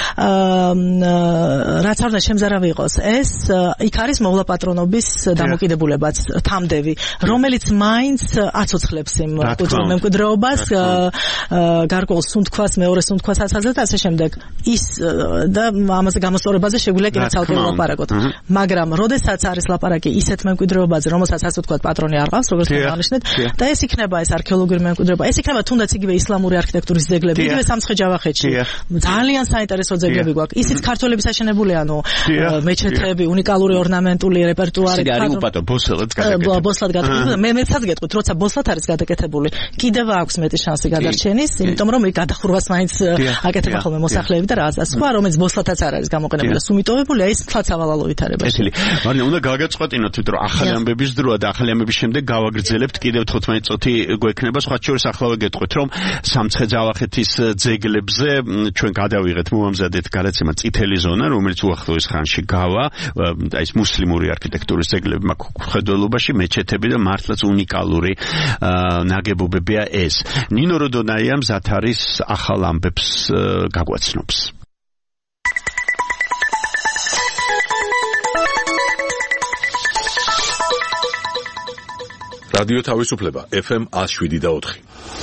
რაც არ უნდა შემზარავი იყოს, ეს იქ არის მოვლა-პატრონობის დამოკიდებულებაც, თამდევი, რომელიც მაინც აცოცხლებს იმ კულტურულ მემკვიდრეობას, გარკვეულ სუნთქვას, მეორე სუნთქვას ასაზრდად და ასე შემდეგ. ის და ამაზე გამოსწორებაზე შეგვიძლია კიდევ ცალკე ვლაპარაკოთ. მაგრამ როდესაც არის ლაპარაკი ისეთ მემკვიდრეობაზე, რომელსაც ასე ვთქვათ, პატრონი არ ყავს, როგორც აღნიშნეთ, და ეს იქნება ეს არქეოლოგიური მემკვიდრეობა, ეს იქნება თუნდაც იგივე ისლამური არქიტექტურის ძეგლები, იგივე სამცხე-ჯავახეთში. ძალიან საინტერესო ძეგლები გვაქვს. ისიც ქართველების აშენებული, ანუ მეჩეთები, უნიკალური ორნამენტული რეპერტუარი. არის უპატო ბოსელად გადაკეთებული. ბოსლად გადაკეთებული. მე მეცაც გეტყვით, როცა ბოსლად არის გადაკეთებული, კიდევ აქვს მეტი შანსი გადარჩენის, იმიტომ რომ იქ გადახურვას მაინც აკეთება ხოლმე მოსახლეები და რაღაცა სხვა, რომელიც ბოსლათაც არ არის გამოყენებული. სუმიტოვებულია ის თქვა სავალალო ვითარებაში. ესილი. მარინა, უნდა გაგაწყვეტინოთ, რომ ახალი ამბების დროა და ახალი ამბების შემდეგ გავაგრძელებთ კიდევ თხუთმეტი წუთი გვექნება. სხვა შორის ახლავე გეტყვით, რომ სამცხე-ჯავახეთის ძეგლებზე ჩვენ გადავიღეთ მოამზადეთ გადაცემა წითელი ზონა, რომელიც უახლოეს ხანში გავა, აი ეს მუსლიმური არქიტექტურის ძეგლები მაქვს ხედველობაში, მეჩეთები და მართლაც უნიკალური ნაგებობებია ეს. ნინო როდონაია მზად არის ახალ ამბებს გაგვაცნობს. რადიო თავისუფლება ეფ ემ ნული შვიდი და ოთხი.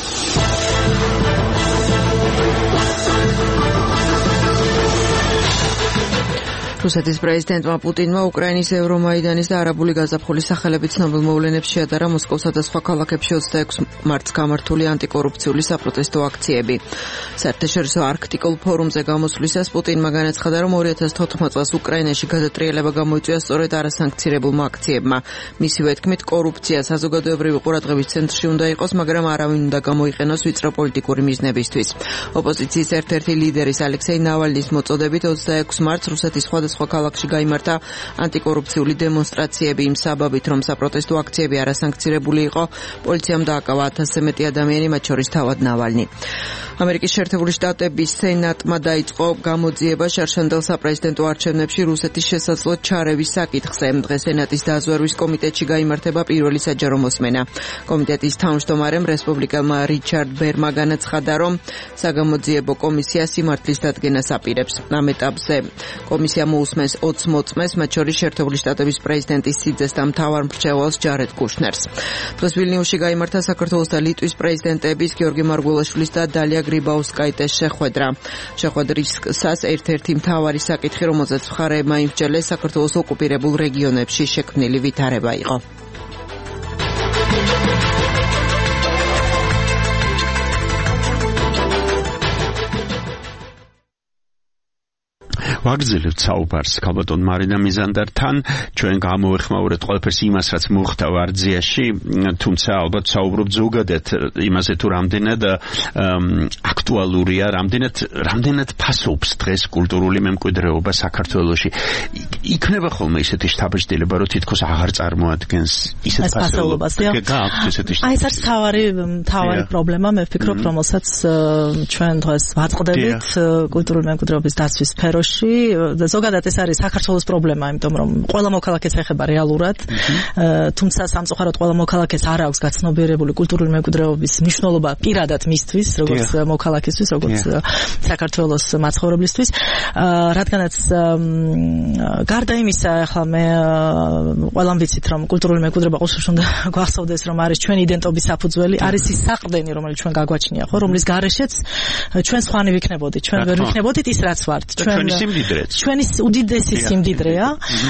რუსეთის პრეზიდენტმა პუტინმა უკრაინის ევრომაიდანის და არაბული გაზაფხულის სახელებით ცნობილ მოვლენებს შეადარა მოსკოვსა და სხვა ქალაქებში ოცდაექვსი მარტს გამართული ანტიკორუფციული საპროტესტო აქციები. საერთაშორისო არქტიკულ ფორუმზე გამოსვლისას პუტინმა განაცხადა, რომ ორი ათას თოთხმეტ წელს უკრაინაში გადატრიალება გამოიწვია სწორედ არასანქცირებულმა აქციებმა. მისივე თქმით, კორუფცია საზოგადოებრივი ყურადღების ცენტრში უნდა იყოს, მაგრამ არავინ უნდა გამოიყენოს ვიწრო პოლიტიკური მიზნებისთვის. ოპოზიციის ერთ-ერთი ლიდერის ალექსეი ნავალნის მოწოდებით ოცდაექვსი მარტს რუსეთის სხვა სხვა ქალაქში გაიმართა ანტიკორუფციული დემონსტრაციები იმ საბაბით, რომ საპროტესტო აქციები არასანქცირებული იყო. პოლიციამ დააკავა ათასზე მეტი ადამიანი, მათ შორის თავად ნავალნი. ამერიკის შეერთებული შტატების სენატმა დაიწყო გამოძიება შარშანდელ საპრეზიდენტო არჩევნებში რუსეთის შესაძლო ჩარევის საკითხზე. დღეს სენატის დაზვერვის კომიტეტში გაიმართება პირველი საჯარო მოსმენა. კომიტეტის თავმჯდომარემ რესპუბლიკელმა რიჩარდ ბერმა განაცხადა, რომ საგამოძიებო კომისია სიმართლის დადგენას აპირებს. ამ ეტაპზე კომისია მოусმენს ოცი მოწმეს, მათ შორის შეერთებული შტატების პრეზიდენტის სიძეს და მთავარ მრჩეველს ჯარედ კუშნერს. დღეს ვილნიუსში გაიმართა საქართველოს და ლიტვის პრეზიდენტების გიორგი მარგველაშვილის და დალია გრიბაუსკაიტეს შეხვედრა. შეხვედრისას ერთ-ერთი მთავარი საკითხი, რომელზეც მხარეებმა იმსჯელეს, საქართველოს ოკუპირებულ რეგიონებში შექმნილი ვითარება იყო. ვაგრძელებთ საუბარს ქალბატონ მარინა მიზანდართან. ჩვენ გამოვეხმაურეთ ყველაფერს იმას, რაც მოხდა ვარძიაში, თუმცა ალბათ საუბრობთ ზოგადად იმაზე, თუ რამდენად აქტუალურია, რამდენად რამდენად ფასობს დღეს კულტურული მემკვიდრეობა საქართველოში. იქნება ხოლმე ისეთი შთაბეჭდილება, რომ თითქოს აღარ წარმოადგენს ისეთ ფასეულობას. გააქვთ ისეთი შთაბეჭდილება. აი ეს არის თავარი თავარი პრობლემა, მე ვფიქრობ, რომელსაც ჩვენ დღეს ვაწყდებით კულტურული მემკვიდრეობის დაცვის სფეროში. ზოგადად ეს არის საქართველოს პრობლემა, იმიტომ რომ ყველა მოქალაქეს ეხება რეალურად, თუმცა სამწუხაროდ ყველა მოქალაქეს არ აქვს გაცნობიერებული კულტურული მემკვიდრეობის მნიშვნელობა პირადად მისთვის, როგორც მოქალაქისთვის, როგორც საქართველოს მაცხოვრებლისთვის, რადგანაც გარდა იმისა, ახლა მე ყველამ ვიცით, რომ კულტურული მემკვიდრეობა ყოველთვის უნდა გვახსოვდეს, რომ არის ჩვენი იდენტობის საფუძველი, არის ის საყრდენი, რომელიც ჩვენ გაგვაჩნია, ხო, რომლის გარეშეც ჩვენ სხვანი ვიქნებოდით, ჩვენ ვერ ვიქნებოდით ის, რაც ვართ. ჩვენ ჩვენი უდიდესი სიმდიდრეა.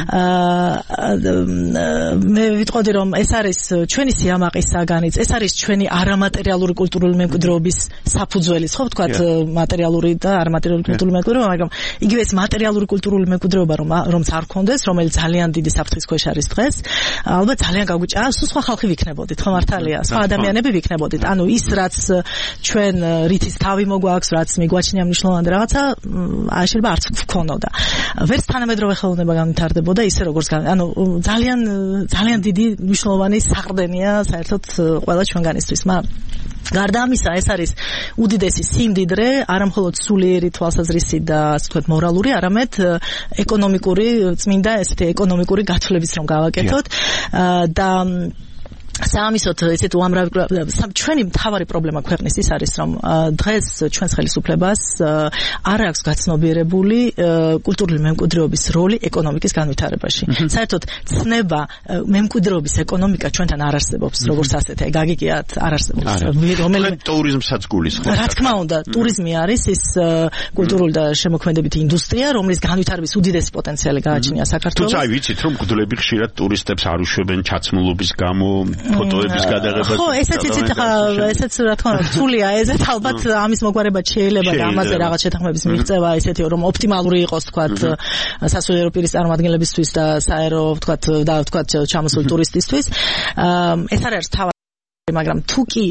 მე ვიტყოდი, რომ ეს არის ჩვენი სიამაყის საგანიც, ეს არის ჩვენი არამატერიალური კულტურული მემკვიდრეობის საფუძველი, ხო ვთქვათ, მატერიალური და არამატერიალური კულტურული მემკვიდრეობა, მაგრამ იგივე ეს მატერიალური კულტურული მემკვიდრეობა, რომ რომც არ გქონდეს, რომელიც ძალიან დიდი საფრთხის ქვეშ არის დღეს, ალბათ ძალიან გაგვიჭა, სხვა ხალხი ვიქნებოდით, ხო მართალია, სხვა ადამიანები ვიქნებოდით. ანუ ის, რაც ჩვენ რითიც თავი მოგვაქვს, რაც მიგვაჩნია მნიშვნელოვანი რაღაცა, შეიძლება არც გქონოდა. ვერც თანამედროვე ხელოვნება განვითარდებოდა ისე როგორც ანუ ძალიან ძალიან დიდი მნიშვნელოვანი საყრდენია საერთოდ ყველა ჩვენგანისთვის. მაგრამ გარდა ამისა, ეს არის უდიდესი სიმდიდრე, არა მხოლოდ სულიერი თვალსაზრისი და ასე ვთქვათ მორალური, არამედ ეკონომიკური, წმინდა ესეთი ეკონომიკური გათვლების რომ გავაკეთოთ და სამისოთ ესეთ უამრავი ჩვენი მთავარი პრობლემა ქვეყნის ის არის, რომ დღეს ჩვენს ხელისუფლებას არ აქვს გაცნობიერებული კულტურული მემკვიდრეობის როლი ეკონომიკის განვითარებაში. საერთოდ ცნება მემკვიდრეობის ეკონომიკა ჩვენთან არ არსებობს, როგორც ასეთი, გაგიგიათ, არ არსებობს. რომელიმე ტურიზმსაც გულისხმობს. რა თქმა უნდა, ტურიზმი არის ის კულტურული და შემოქმედებითი ინდუსტრია, რომლის განვითარების უდიდესი პოტენციალი გააჩნია საქართველოს. თუმცა აი ვიცით, რომ გდლები ხშირად ტურისტებს არ უშვებენ ჩაცმულობის გამო. ფოტოების გადაღებას. ხო, ესეც იცით ხა, ესეც რა თქმა უნდა, რთულია, ესეც ალბათ ამის მოგვარება შეიძლება და ამაზე რაღაც შეთანხმების მიღწევა ესეთი რომ ოპტიმალური იყოს თქვათ სასულიერო პირის წარმომადგენლებისთვის და საერო თქვათ და თქვათ ჩამოსული ტურისტისთვის. ეს არ არის თავი მაგრამ თუკი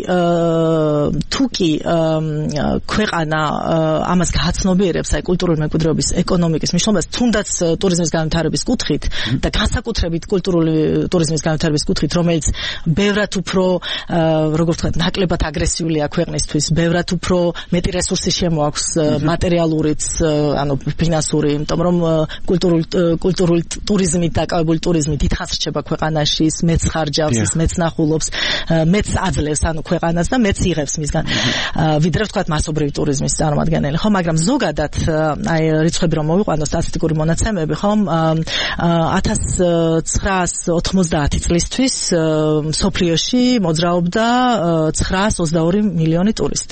თუკი ქვეყანა ამას გაცნობიერებს აი კულტურული მემკვიდრეობის ეკონომიკის მნიშვნელობას თუნდაც ტურიზმის განვითარების კუთხით და განსაკუთრებით კულტურული ტურიზმის განვითარების კუთხით რომელიც ბევრად უფრო როგორ ვთქვათ ნაკლებად აგრესიულია ქვეყნისთვის ბევრად უფრო მეტი რესურსი შემოაქვს მატერიალურიც ანუ ფინანსური იმიტომ რომ კულტურული კულტურული ტურიზმით დაკავებული ტურიზმი დიდხანს რჩება ქვეყანაში მეც ხარჯავს ის მეც ნახულობს მეც აძლევს ანუ ქვეყანას და მეც იღებს მისგან ვიდრე ვთქვათ მასობრივი ტურიზმის წარმომადგენელი ხო მაგრამ ზოგადად აი რიცხვები რომ მოვიყვანო სტატისტიკური მონაცემები ხო ათას ცხრაას ოთხმოცდაათი წლისთვის სოფლიოში მოძრაობდა ცხრაას ოცდაორი მილიონი ტურისტი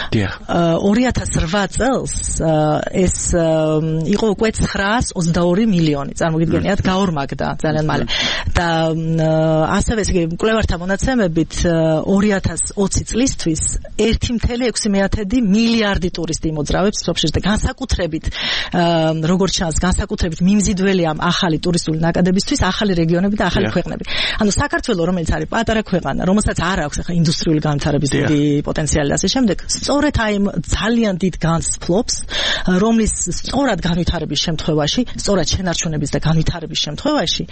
ორი ათას რვა წელს ეს იყო უკვე ცხრაას ოცდაორი მილიონი წარმოგიდგენიათ გაორმაგდა ძალიან მალე და ასევე ესე იგი მკვლევართა მონაცემებით ორი ათას ოცი წლისთვის ერთი კoma ექვსი მილიარდი ტურისტი იმოძრავებს სოფლიოში და განსაკუთრებით როგორც ჩანს განსაკუთრებით მიმზიდველია ახალი ტურისტული ნაკადებისთვის ახალი რეგიონები და ახალი ქვეყნები. ანუ საქართველოს რომელიც არის პატარა ქვეყანა, რომელსაც არ აქვს ახლა ინდუსტრიული განვითარების დიდი პოტენციალი და ასე შემდეგ, სწორედ აი ძალიან დიდ განს ფლობს, რომლის სწორად განვითარების შემთხვევაში, სწორად შენარჩუნების და განვითარების შემთხვევაში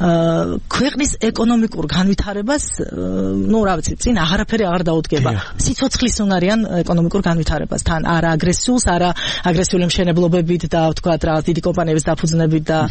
ქვეყნის ეკონომიკურ განვითარებას ну რა ვიცი წინ აღარაფერი აღარ დაუდგება სიცოცხლის უნარიან ეკონომიკურ განვითარებასთან არა აგრესიულს არა აგრესიული მშენებლობებით და ვთქვათ რაღაც დიდი კომპანიების დაფუძნებით და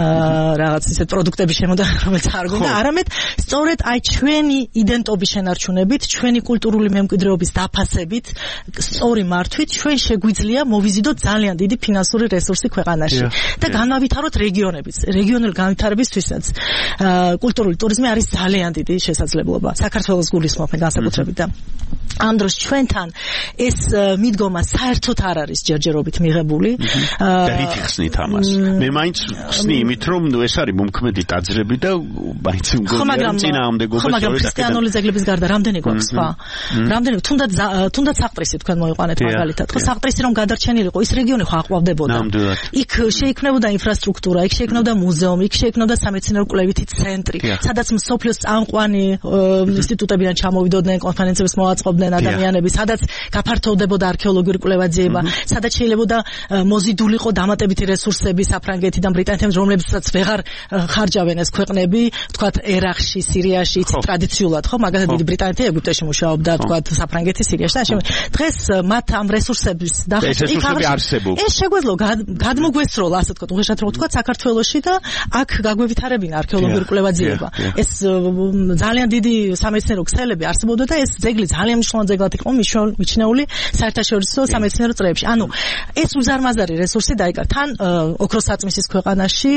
რაღაც ისეთ პროდუქტების შემოდევით რომელიც არ გონდა არამედ სწორედ აი ჩვენი იდენტობის შენარჩუნებით ჩვენი კულტურული მემკვიდრეობის დაფასებით სწორი მართვით ჩვენ შეგვიძლია მოვიზიდოთ ძალიან დიდი ფინანსური რესურსი ქვეყანაში და განავითაროთ რეგიონებიც რეგიონული განვითარებისთვისაც კულტურული ტურიზმი არის ძალიან დიდი შესაძლებლობა საქართველოს გულისხმობ განსაკუთრებით და ამ დროს ჩვენთან ეს მიდგომა საერთოდ არ არის ჯერჯერობით მიღებული და რით ხსნით ამას მე მაინც ხსნი იმით რომ ნუ ეს არის მომქმედი ტაძრები და მაინც მგონია წინააღმდეგობა ხო მაგრამ ქრისტიანული ძეგლების გარდა რამდენი გვაქვს სხვა რამდენი თუნდაც თუნდაც საყდრისი თქვენ მოიყვანეთ მაგალითად ხო საყდრისი რომ გადარჩენილიყო ის რეგიონი ხო აყვავდებოდა იქ შეიქმნებოდა ინფრასტრუქტურა იქ შეიქმნებოდა მუზეუმი იქ შეიქმნებოდა სამეცნიერო კვლევითი ცენტრი სადაც მსოფლიოს წამყვანი ინსტიტუტებიდან ჩამოვიდოდნენ კონფერენციებს მოაწყობდნენ ადამიანები სადაც გაფართოვდებოდა არქეოლოგიური კვლევა-ძიება სადაც შეიძლებოდა მოზიდულიყო დამატებითი რესურსები საფრანგეთიდან ბრიტანეთიდან რომლებსაც ვეღარ ხარჯავენ ეს ქვეყნები თქვათ ერაყში სირიაში იცით ტრადიციულად ხო მაგალითად დიდი ბრიტანეთი ეგვიპტეში მუშაობდა თქვათ საფრანგეთი სირიაში და ასე დღეს მათ ამ რესურსების დახმარება ეს შეგვეძლო გადმოგვესროლა ასე თქვათ უხეშად რომ თქვათ საქართველოში და აქ გაგვევითარებინა არქეოლოგიური კვლევა-ძიება ეს ძალიან დიდი სამეცნიერო ქსელები არსებობდა და ეს ძეგლი ძალიან მნიშვნელოვანი ძეგლად იყო მიჩნეული საერთაშორისო სამეცნიერო წრეებში. ანუ ეს უზარმაზარი რესურსი დაიკარგა თან ოქროს საწმისის ქვეყანაში,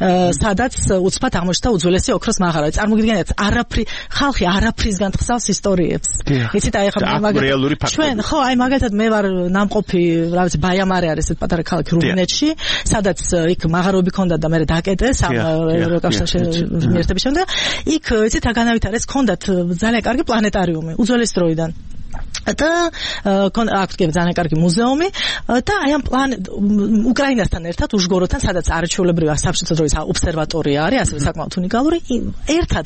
სადაც უცბად აღმოჩნდა უძველესი ოქროს მაღარავი. წარმოგიდგენთ, არაფრი ხალხი არაფრისგან ხსავს ისტორიებს. იცით, აი ახლა მაგალითად ჩვენ ხო, აი მაგალითად მე ვარ ნამყოფი, რა ვიცი, ბაიამარე არის ეს პატარა ქალაქი რუმინეთში, სადაც იქ მაღაროები ქონდა და მე დაკეტეს ამ როკავშტაში მიერთების შემდეგ. იქ იცით, რა განავითარეს, ქონდათ ძალიან კარგი პლანეტარიუმი უძველეს დროიდან. და აქ ძალიან კარგი მუზეუმი და აი ამ პლან უკრაინასთან ერთად უშგოროთან სადაც არაჩვეულებრივი საბჭოთა დროის ობსერვატორია არის ასევე საკმაოდ უნიკალური ერთად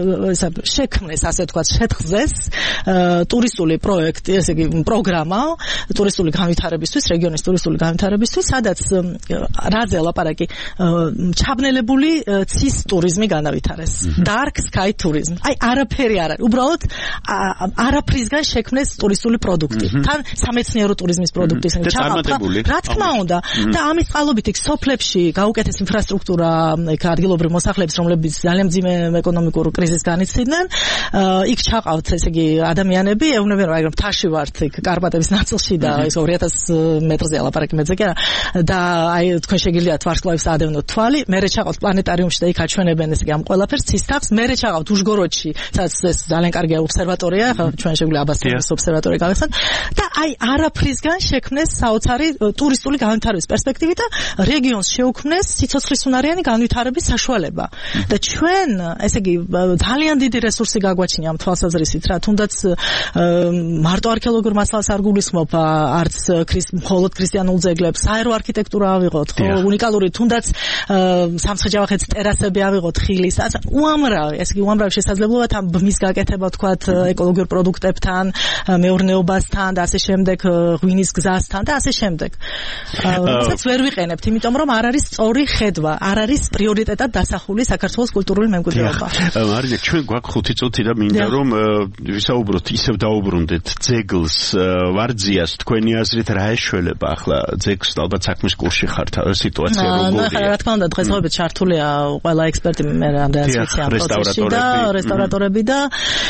შექმნეს ასე ვთქვათ შეთხზეს ტურისტული პროექტი ესე იგი პროგრამა ტურისტული განვითარებისთვის რეგიონის ტურისტული განვითარებისთვის სადაც რაზე ლაპარაკი ჩაბნელებული ცის ტურიზმი განავითარეს dark sky tourism აი არაფერი არ არის უბრალოდ არაფრისგან შექმნეს ტურისტული პროდუქტი. თან სამეცნიერო ტურიზმის პროდუქტი ჩამოყალიბდა. რა თქმა უნდა, და ამის წყალობით იქ სოფლებში გაუკეთეს ინფრასტრუქტურა, იქ ადგილობრივი მოსახლეების, რომლებიც ძალიან მძიმე ეკონომიკურ კრიზისს განიცდიდნენ, იქ ჩაყავთ, ესე იგი, ადამიანები, ეუბნებიან, მაგრამ მთაში ვართ, იქ კარპატების ნაწილში და ეს ორი ათას მეტრზე ლაპარაკი მეძე კი არა და აი თქვენ შეგიძლიათ ვარსკვლავებს ადევნოთ თვალი, მერე ჩაყავთ პლანეტარიუმში და იქ აჩვენებენ ესე იგი ამ ყველაფერს ცის თაღს, მერე ჩაყავთ უშგოროდში, სადაც ეს ძალიან კარგი ობსერვატორია, ჩვენ შეგვიძლია აბასთის კონსერვატორი გავიხსენ და აი არაფრისგან შექმნეს საოცარი ტურისტული განვითარების პერსპექტივი და რეგიონს შეუქმნეს სიცოცხლისუნარიანი განვითარების საშუალება და ჩვენ ესე იგი ძალიან დიდი რესურსი გაგვაჩნია ამ თვალსაზრისით რა თუნდაც მარტო არქეოლოგიურ მასალას არ გულისხმობ არც მხოლოდ ქრისტიანულ ძეგლებს საერო არქიტექტურა ავიღოთ ხო უნიკალური თუნდაც სამცხე-ჯავახეთის ტერასები ავიღოთ ხილის უამრავი ესე იგი უამრავი შესაძლებლობათ ამ ბმის გაკეთება თქვათ ეკოლოგიურ პროდუქტებთან მეურნეობასთან და ასე შემდეგ ღვინის გზასთან და ასე შემდეგ რასაც ვერ ვიყენებთ იმიტომ რომ არ არის სწორი ხედვა არ არის პრიორიტეტად დასახული საქართველოს კულტურული მემკვიდრეობა მარინა ჩვენ გვაქვს ხუთი წუთი და მინდა რომ ვისაუბროთ ისევ დაუბრუნდეთ ძეგლს ვარძიას თქვენი აზრით რა ეშველება ახლა ძეგლს ალბათ საქმის კურსში ხართ სიტუაცია როგორია რა თქმა უნდა დღესდღეობით ჩართულია ყველა ექსპერტი მე რამდენიც ვიცი ამ პროცესში და რესტავრატორები და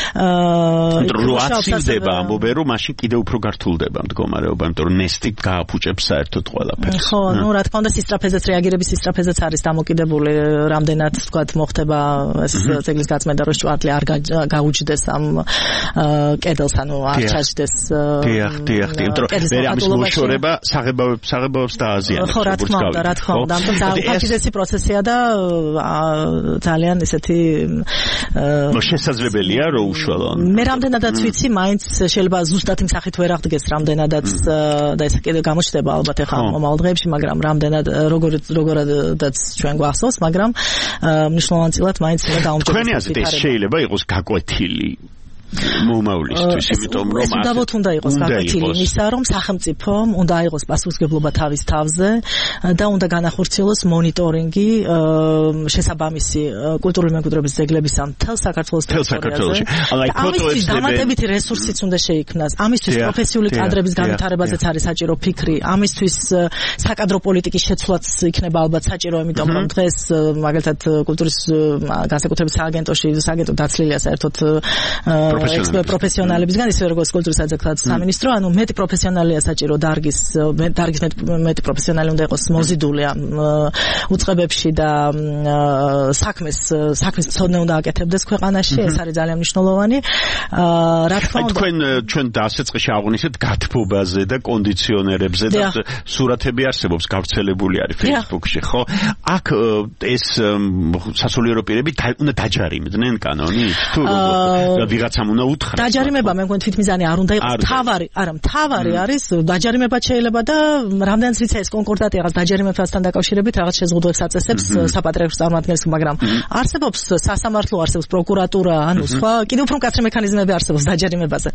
როაცილდება ამბობენ რომ მაშინ კიდევ უფრო გართულდება მდგომარეობა იმიტომ რომ ნესტი გააფუჭებს საერთოდ ყველაფერს ხო ნუ რა თქმა უნდა სისწრაფეზეც რეაგირების სისწრაფეზეც არის დამოკიდებული რამდენად თქვათ მოხდება ეს ძეგლის გაწმენდა რომ ჭვარტლი არ გაუჯდეს ამ კედელს ანუ არ ჩაჯდეს დიახ დიახ იმიტომ რომ მე ამის მოშორება საღებავებს საღებავებს დააზიანებს ხო რა თქმა უნდა რა თქმა უნდა ამიტომ ძალიან პროცესია და ძალიან ესეთი შესაძლებელია რომ უშუალო მე რამდენადაც ვიცი მაინც შეიძლება ზუსტად იმ სახით ვერ აღდგეს რამდენადაც და ეს კიდე გამოჩნდება ალბათ ახლა მომავალ დღეებში მაგრამ რამდენად როგორ როგორადაც ჩვენ გვახსოვს მაგრამ მნიშვნელოვანწილად მაინც უნდა დაუმჯობესდეს თქვენი აზრით ეს შეიძლება იყოს გაკვეთილი მომავლისთვის იმიტომ რომ ეს უდავოდ უნდა იყოს გაკვეთილი იმისა რომ სახელმწიფომ უნდა აიღოს პასუხისმგებლობა თავის თავზე და უნდა განახორციელოს მონიტორინგი შესაბამისი კულტურული მემკვიდრეობის ძეგლებისა მთელ საქართველოს ტერიტორიაზე ამისთვის დამატებითი რესურსიც უნდა შეიქმნას ამისთვის პროფესიული კადრების განვითარებაზეც არის საჭირო ფიქრი ამისთვის საკადრო პოლიტიკის შეცვლაც იქნება ალბათ საჭირო იმიტომ რომ დღეს მაგალითად კულტურის განსაკუთრებით სააგენტოში სააგენტო დაცლილია საერთოდ პროფესიონალებისგან ისე როგორც კულტურის საძეგლთა სამინისტრო ანუ მეტი პროფესიონალია საჭირო დარგის დარგის მეტი პროფესიონალი უნდა იყოს მოზიდული ამ უწყებებში და საქმეს საქმის ცოდნა უნდა აკეთებდეს ქვეყანაში ეს არის ძალიან მნიშვნელოვანი რა თქმა უნდა თქვენ ჩვენ დასაწყისში აღვნიშნეთ გათბობაზე და კონდიციონერებზე და სურათები არსებობს გავრცელებული არის Facebook-ში ხო აქ ეს სასულიერო პირები უნდა დაჯარიმდნენ კანონით თუ ვიღაცამ უნდა უთხრა დაჯარიმება მე მგონი თვითმიზანი არ უნდა იყოს თავარი არა თავარი არის დაჯარიმება შეიძლება და რამდენიც ვიცი ეს კონკორდატი რაღაც დაჯარიმებასთან დაკავშირებით რაღაც შეზღუდვებს აწესებს საპატრიარქოს წარმომადგენლებს მაგრამ არსებობს სასამართლო არსებობს პროკურატურა ანუ სხვა კიდევ უფრო მკაცრი მექანიზმები არსებობს დაჯარიმებაზე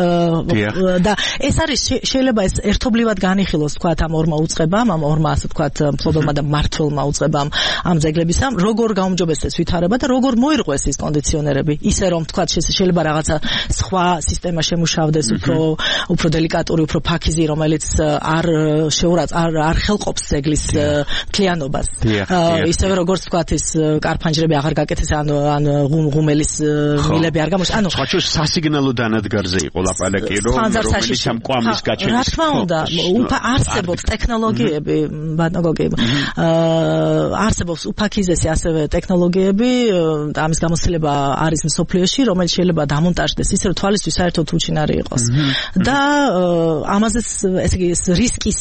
და ეს არის შეიძლება ეს ერთობლივად განიხილოს თქვა ამ ორმა უწყებამ ამ ორმა ასე თქვა მფლობელმა და მმართველმა უწყებამ ამ ძეგლებისა როგორ გაუმჯობესდეს ვითარება და როგორ მოირღვეს ის კონდიციონერები ისე რომ თქვა შეიძლება რაღაცა სხვა სისტემა შემუშავდეს უფრო უფრო დელიკატური უფრო ფაქიზი რომელიც არ შეურაც არ არ ხელყოფს ძეგლის მთლიანობას ისევე როგორც თქვა ის კარფანჯრები აღარ გაკეთეს ან ან ღუმელის მილები არ გამოჩნდა ანუ სხვა ჩვენ სასიგნალო დანადგარზე იყო ლაპარაკი რომ რომელიც ამ კვამის გაჩენის რა თქმა უნდა უფა არსებობს ტექნოლოგიები ბატონო არსებობს უფაქიზესი ასევე ტექნოლოგიები და ამის გამოცდილება არის მსოფლიოში რომელიც შეიძლება დამონტაჟდეს ისე რომ თვალისთვის საერთოდ უჩინარი იყოს და ამაზეც ესე იგი რისკის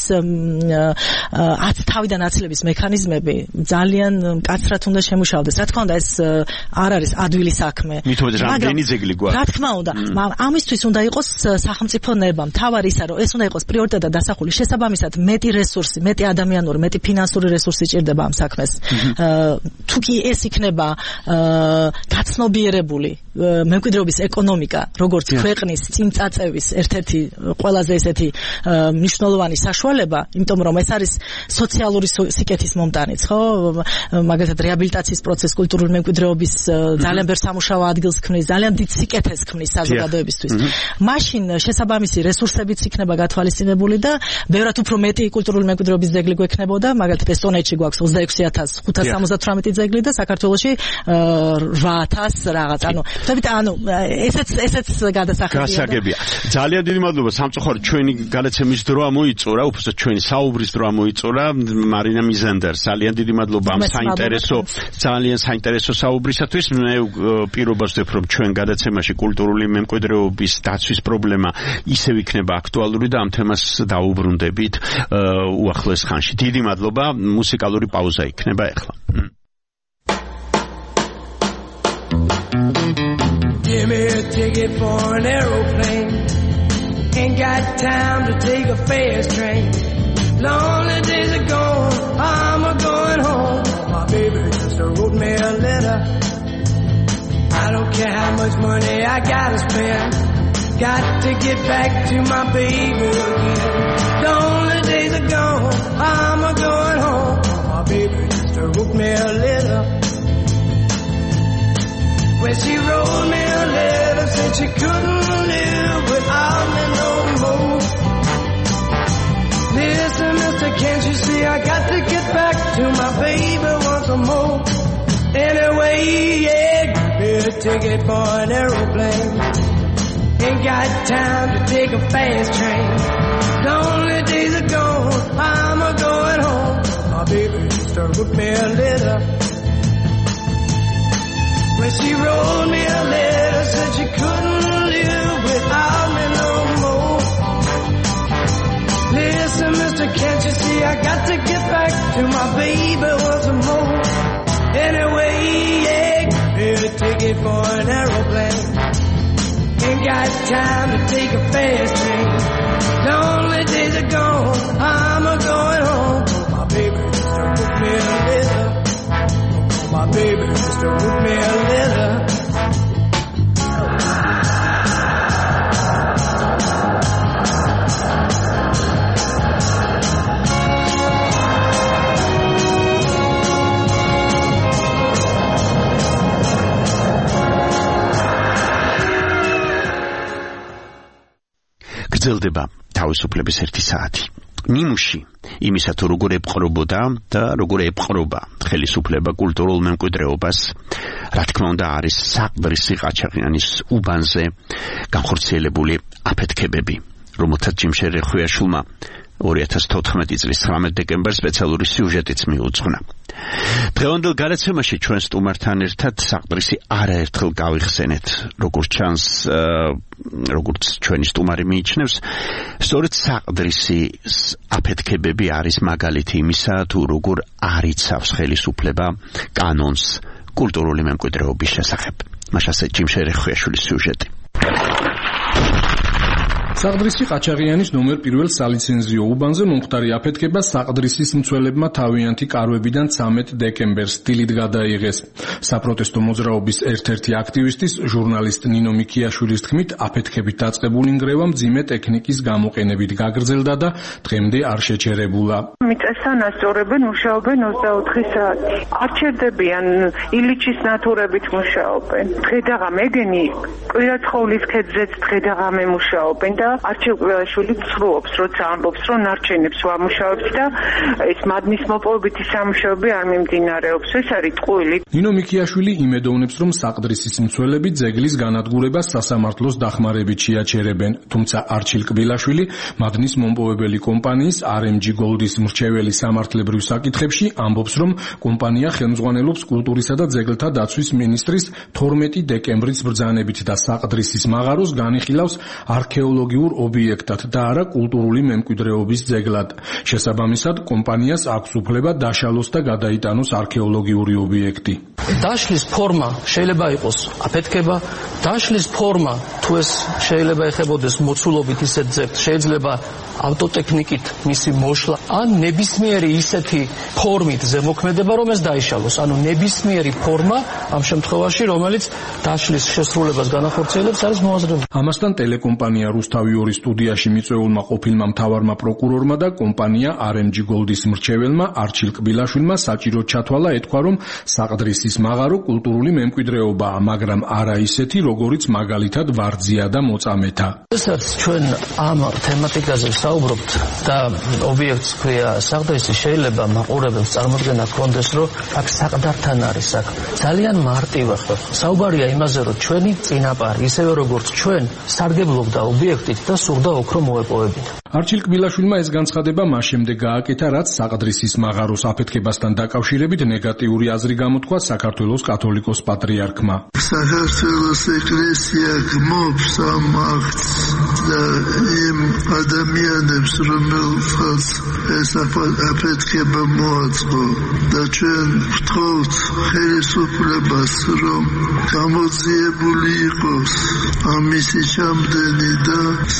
ათ თავიდან აცლების მექანიზმები ძალიან მკაცრად უნდა შემუშავდეს რა თქმა უნდა ეს არ არის ადვილი საქმე მithomეთ რამდენი ძეგლი გვაქვს რა თქმა უნდა ამისთვის უნდა იყოს სახელმწიფო ნება მთავარი ისა რომ ეს უნდა იყოს პრიორიტეტად დასახული შესაბამისად მეტი რესურსი მეტი ადამიანური მეტი ფინანსური რესურსი ჭირდება ამ საქმეს თუ კი ეს იქნება გაცნობიერებული მემკვიდრეობის ეკონომიკა როგორც ქვეყნის წინწაწევის ერთ-ერთი ყველაზე ესეთი მნიშვნელოვანი საშუალება იმიტომ რომ ეს არის სოციალური სიკეთის მომტანიც ხო მაგალითად რეაბილიტაციის პროცესი კულტურული მემკვიდრეობის ძალიან ბევრ სამუშაო ადგილს ქმნის ძალიან დიდ სიკეთეს ქმნის საზოგადოებისთვის მაშინ შესაბამისი რესურსებიც იქნება გათვალისწინებული და ბევრად უფრო მეტი კულტურული მემკვიდრეობის ძეგლი გვექნებოდა მაგალითად ესტონეთში გვაქვს ოცდაექვსი ათას ხუთას სამოცდათვრამეტი ძეგლი და საქართველოში რვა ათას რაღაც ანუ ხებით ანუ ესეც ესეც გადასახადია. გასაგებია. ძალიან დიდი მადლობა სამწუხაროდ ჩვენი გადაცემის დრო მოიწურა, უბრალოდ ჩვენი საუბრის დრო მოიწურა. მარინა მიზანდერ, ძალიან დიდი მადლობა ამ საინტერესო, ძალიან საინტერესო საუბრისათვის. მე პირობას ვდებ, რომ ჩვენ გადაცემაში კულტურული მემკვიდრეობის დაცვის პრობლემა ისევ იქნება აქტუალური და ამ თემას დაუბრუნდებით უახლოეს ხანში. დიდი მადლობა, მუსიკალური პაუზა იქნება ახლა. Give me a ticket for an aeroplane. Ain't got time to take a fast train. Lonely days are gone, I'm a going home. My baby just wrote me a letter. I don't care how much money I gotta spend. Got to get back to my baby again. Lonely days are gone, I'm a going home. My baby just wrote me a letter. When she wrote me a letter, said she couldn't live without me no more. Listen, mister, can't you see I got to get back to my baby once more. Anyway, yeah, give me a ticket for an aeroplane. Ain't got time to take a fast train. Lonely days are gone, I'm a going home. My baby just wrote me a letter. When she wrote me a letter, said she couldn't live without me no more. Listen, mister, can't you see I got to get back to my baby once more. Anyway, yeah, give me a ticket for an aeroplane. Ain't got time to take a fast train. Lonely days are gone, I'm a going home. My baby just wrote me a letter. My baby just wrote me a letter. გრძელდება თავისუფლების ერთი საათი. ნიმუში იმისა თუ როგორ ეპყრობოდა და როგორ ეპყრობა ხელისუფლება კულტურულ მემკვიდრეობას, რა თქმა უნდა არის საყდრისი ყაჩაღიანის უბანზე განხორციელებული აფეთქებები, რომელთაც ჯიმშერ ხვიაშვილმა ორი ათას თოთხმეტი წლის ცხრამეტ დეკემბერს სპეციალური სიუჟეტიც მიუძღვნა. დღევანდელ გადაცემაში ჩვენ სტუმართან ერთად საყდრისი არაერთხელ გავიხსენეთ, როგორც ჩანს, როგორც ჩვენი სტუმარი მიიჩნევს, სწორედ საყდრისის აფეთქებები არის მაგალითი იმისა, თუ როგორ არიცავს ხელისუფლება კანონს კულტურული მემკვიდრეობის შესახებ. მაშასე ჯიმშერ ხვიაშვილის სიუჟეტი. საყდრისი ყაჩაღიანის ნომერ პირველ სალიცენზიო უბანზე მომხდარი აფეთქება საყდრისის მცველებმა თავიანთი კარვებიდან ცამეტ დეკემბერს დილით გადაიღეს. საპროტესტო მოძრაობის ერთ-ერთი აქტივისტის, ჟურნალისტ ნინო მიქიაშვილის თქმით, აფეთქებით დაწყებული ნგრევა მძიმე ტექნიკის გამოყენებით გაგრძელდა და დღემდე არ შეჩერებულა. მიწასთან ასწორებენ, მუშაობენ ოცდაოთხი საათი. არ ჩერდებიან, ილიჩის ნათურებით მუშაობენ. დღედაღამ ეგენი კვირაცხოვლის ქედზეც დღედაღამე მუშაობენ და არჩილ კბილაშვილი ცრუობს, როცა ამბობს, რომ ნარჩენებს ვამუშავებთ და ეს მადნის მოპოვებითი სამუშაოები არ მიმდინარეობს. ეს არის ტყუილი. ნინო მიქიაშვილი იმედოვნებს, რომ საყდრისის მცველები ძეგლის განადგურებას სასამართლოს დახმარებით შეაჩერებენ, თუმცა არჩილ კბილაშვილი მადნის მომპოვებელი კომპანიის არ ემ ჯი Gold-ის მრჩეველი სამართლებრივ საკითხებში ამბობს, რომ კომპანია ხელმძღვანელობს კულტურისა და ძეგლთა დაცვის მინისტრის თორმეტი დეკემბრის ბრძანებით და საყდრისის მაღაროს განიხილავს არქეოლოგიურ ობიექტად და არა კულტურული მემკვიდრეობის ძეგლად. შესაბამისად, კომპანიას აქვს უფლება დაშალოს და გადაიტანოს არქეოლოგიური ობიექტი. დაშლის ფორმა შეიძლება იყოს აფეთქება, დაშლის ფორმა თუ ეს შეიძლება ეხებოდეს მოცულობით ისეთ ძეგლს, შეიძლება ავტოტექნიკით მისი მოშლა, ან ნებისმიერი ისეთი ფორმით ზემოქმედება, რომ ეს დაიშალოს. ანუ ნებისმიერი ფორმა ამ შემთხვევაში, რომელიც დაშლის შესრულებას განახორციელებს, არის მოაზრებული. ამასთან ტელეკომპანია რუსთავი ორი სტუდიაში მიწვეულმა ყოფილმა მთავარმა პროკურორმა და კომპანია არ ემ ჯი Gold-ის მრჩეველმა არჩილ კბილაშვილმა საჭიროდ ჩათვალა ეთქვა, რომ საყდრისის მაღარო კულტურული მემკვიდრეობაა, მაგრამ არა ისეთი, როგორიც მაგალითად ვარძია და მოწამეთა. ესაც ჩვენ ამ თემატიკაზე საუბრობთ და ობიექტს ქვია საყდრისი, შეიძლება მაყურებელს წარმოდგენა ჰქონდეს, რომ აქ საყდართან არის აქ. ძალიან მარტივი ხო. საუბარია იმაზე, რომ ჩვენი წინაპარი, ისევე როგორც ჩვენ, სარგებლობდა ობიექტით და სურდა ოქრო მოეპოვებინა. არჩილ კბილაშვილმა ეს განცხადება მას შემდეგ გააკეთა, რაც საყდრისის მაღაროს აფეთქებასთან დაკავშირებით ნეგატიური აზრი გამოთქვა საქართველოს კათოლიკოს პატრიარქმა. საქართველოს ეკლესია გმობს ამ აქტს და იმ ადამიანებს, რომელთაც ეს აფეთქება მოაწყო და ჩვენ ვთხოვთ ხელისუფლებას, რომ გამოძიებული იყოს ამისი ჩამდენი და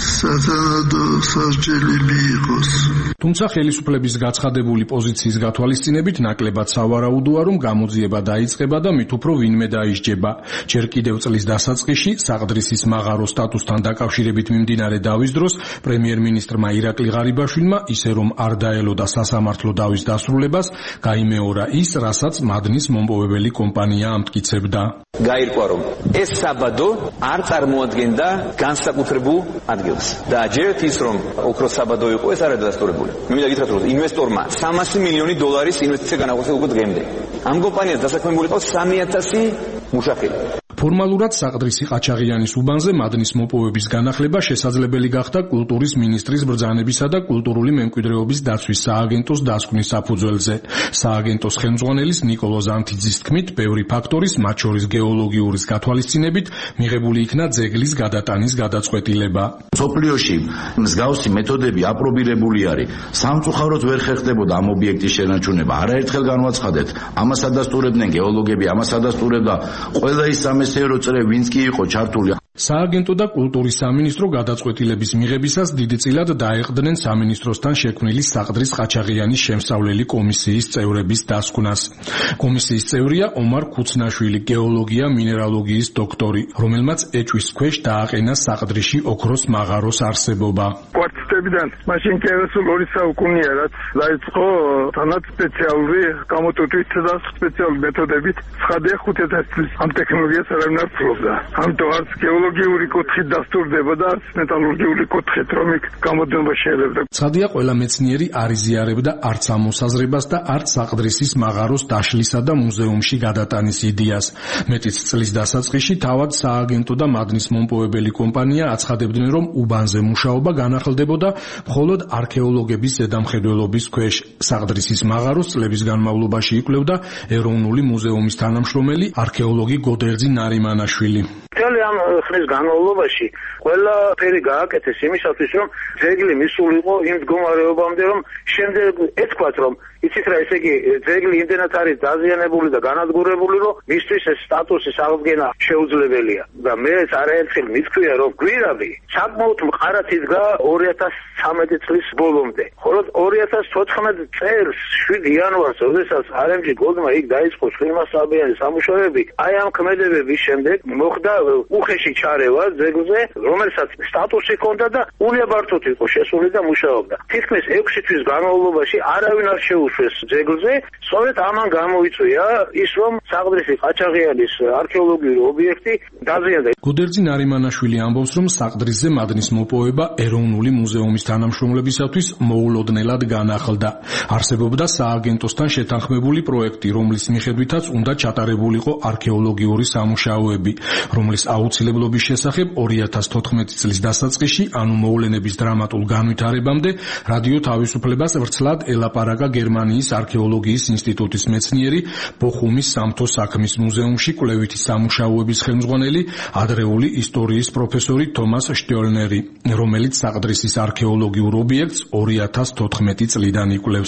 სათანადო სასჯელი მიიღოს. თუმცა ხელისუფლების გაცხადებული პოზიციის გათვალისწინებით ნაკლებად სავარაუდოა, რომ გამოძიება დაიწყება და მით უფრო ვინმე დაისჯება. ჯერ კიდევ წლის დასაწყისში საყდრისის მაღაროს სტატუსთან დაკავშირებით მიმდინარე დავის დროს პრემიერ-მინისტრმა ირაკლი ღარიბაშვილმა ისე რომ არ დაელოდა სასამართლო დავის დასრულებას, გაიმეორა ის, რასაც მადნის მომპოვებელი კომპანია ამტკიცებდა. გაირკვა, რომ ეს საბადო არ წარმოადგენდა განსაკუთრებულ ადგილს და ჯერთ ის რომ ოქროს საბადო იყო, ეს არ არის დადასტურებული. მინდა გითხრათ, რომ ინვესტორმა სამასი მილიონი დოლარის ინვესტიცია განაცხადა უკვე დღემდე. ამ კომპანიას დასაქმებული იყო სამი ათასი მუშახელი. ფორმალურად საყდრისი ყაჩაღიანის უბანზე მადნის მოპოვების განახლება შესაძლებელი გახდა კულტურის მინისტრის ბრძანებისა და კულტურული მემკვიდრეობის დაცვის სააგენტოს დასკვნის საფუძველზე. სააგენტოს ხელმძღვანელის ნიკოლო ზანთიძის თქმით, ბევრი ფაქტორის, მათ შორის გეოლოგიურის გათვალისწინებით, მიღებული იქნა ძეგლის გადატანის გადაწყვეტილება. სოფლიოში მსგავსი მეთოდები აპრობირებული არის. სამწუხაროდ ვერ ხერხდებოდა ამ ობიექტის შენარჩუნება. არაერთხელ განვაცხადეთ, ამას ადასტურებდნენ გეოლოგები, ამას ადასტურებდა ყველა ის სამეცნიერო წრე, ვინც კი იყო ჩართული. სააგენტო და კულტურის სამინისტრო გადაწყვეტილების მიღებისას დიდწილად დაეყრდნენ სამინისტროსთან შექმნილი საყდრის ყაჩაღიანის შემსწავლელი კომისიის წევრების დასკვნას. კომისიის წევრია ომარ ქუცნაშვილი, გეოლოგია მინერალოგიის დოქტორი, რომელმაც ეჭვის ქვეშ დააყენა საყდრიში ოქროს მაღაროს არსებობა. კვარტებიდან მაშინ კერესულ ორი საუკუნეა, რაც დაიწყო თანაც სპეციალური გამოტვით და სპეციალური მეთოდებით ცხადია ხუთ ათას წლის ამ ტექნოლოგიას არავინ არ ფლობდა. ამიტომ არც გეოლოგიური კუთხით დასტურდება და არც მეტალურგიული კუთხით, რომ იქ გამოდნობა შეიძლება. ცხადია, ყველა მეცნიერი არ იზიარებდა არც ამ მოსაზრებას და არც საყდრისის მაღაროს დაშლისა და მუზეუმში გადატანის იდეას. მეტიც წლის დასაწყისში თავად სააგენტო და მადნის მომპოვებელი კომპანია აცხადებდნენ, რომ უბანზე მუშაობა განახლდებოდა მხოლოდ არქეოლოგების ზედამხედველობის ქვეშ. საყდრისის მაღაროს წლების განმავლობაში იკვლევდა ეროვნული მუზეუმის თანამშრომელი არქეოლოგი გოდერძი ნარიმანაშვილი. მთელი ამ ხნის განმავლობაში ყველაფერი გააკეთეს იმისათვის, რომ ძეგლი მისულიყო იმ მდგომარეობამდე, რომ შემდეგ ეთქვათ, რომ იცით რა, ესე იგი ძეგლი იმდენად არის დაზიანებული და განადგურებული, რომ მისთვის ეს სტატუსის აღდგენა შეუძლებელია. და მეც არაერთხელ მithქვია, რომ გვირაბი საკმაოდ მყარად იდგა ორი ათას ცხრამეტი წლის ბოლომდე. ხოლო ორი ათას თოთხმეტ წელს შვიდი იანვარს, როდესაც არ ემ ჯი გოლდმა იქ დაიწყო ცხილმასწავლებელი სამუშაოები, აი ამ ქმედებების შემდეგ მოხდა უხეში ჩარევა ძეგლზე, რომელსაც სტატუსი ჰქონდა და უნებართოდ იყო შესული და მუშაობდა. თითქმის ექვსი თვის განმავლობაში არავინ არ შეუშვეს ძეგლზე, სწორედ ამან გამოიწვია ის, რომ საყდრისი ყაჩაღიანის არქეოლოგიური ობიექტი დაზიანდა. გოდერძი ნარიმანაშვილი ამბობს, რომ საყდრისზე მადნის მოპოვება ეროვნული მუზეუმის თანამშრომლებისათვის მოულოდნელად განახლდა. არსებობდა სააგენტოსთან შეთანხმებული პროექტი, რომლის მიხედვითაც უნდა ჩატარებულიყო არქეოლოგიური სამუშაოები, რომლის აუცილებლობის შესახებ ორი ათას თოთხმეტი წლის დასაწყისში, ანუ მოვლენების დრამატულ განვითარებამდე, რადიო თავისუფლებას ვრცლად ელაპარაკა გერმანიის არქეოლოგიის ინსტიტუტის მეცნიერი, ბოხუმის სამთო საქმის მუზეუმში კვლევითი სამუშაოების ხელმძღვანელი, ადრეული ისტორიის პროფესორი თომას შტიოლნერი, რომელიც საყდრისის არქეოლოგიურ ობიექტს ორი ათას თოთხმეტი წლიდან იკვლევს.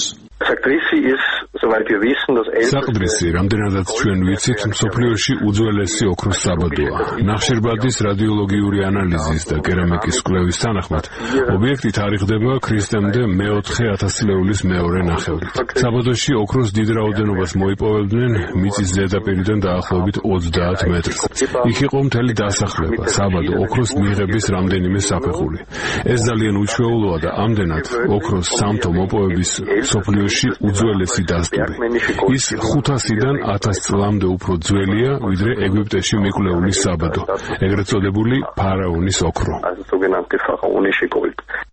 საყდრისი, რამდენადაც ჩვენ ვიცით, მსოფლიოში უძველესი ოქროს საბადოა. ნახშირბადის რადიოლოგიური ანალიზის და კერამიკის კვლევის თანახმად, ობიექტი თარიღდება ქრისტემდე მეოთხე ათასწლეულის მეორე ნახევრით. საბადოში ოქროს დიდ რაოდენობას მოიპოვებდნენ მიწის ზედაპირიდან დაახლოებით ოცდაათ მეტრს. იქ იყო მთელი დასახლება, საბადო, ოქროს მიღების რამდენიმე საფეხური. ეს ძალიან უჩვეულოა და ამდენად ოქროს სამთო მოპოვების მსოფლიოში უძველესი დასტური. ის ხუთასიდან ათას წლამდე უფრო ძველია, ვიდრე ეგვიპტეში მიკვლეული საბადო, ეგრეთ წოდებული ფარაონის ოქრო.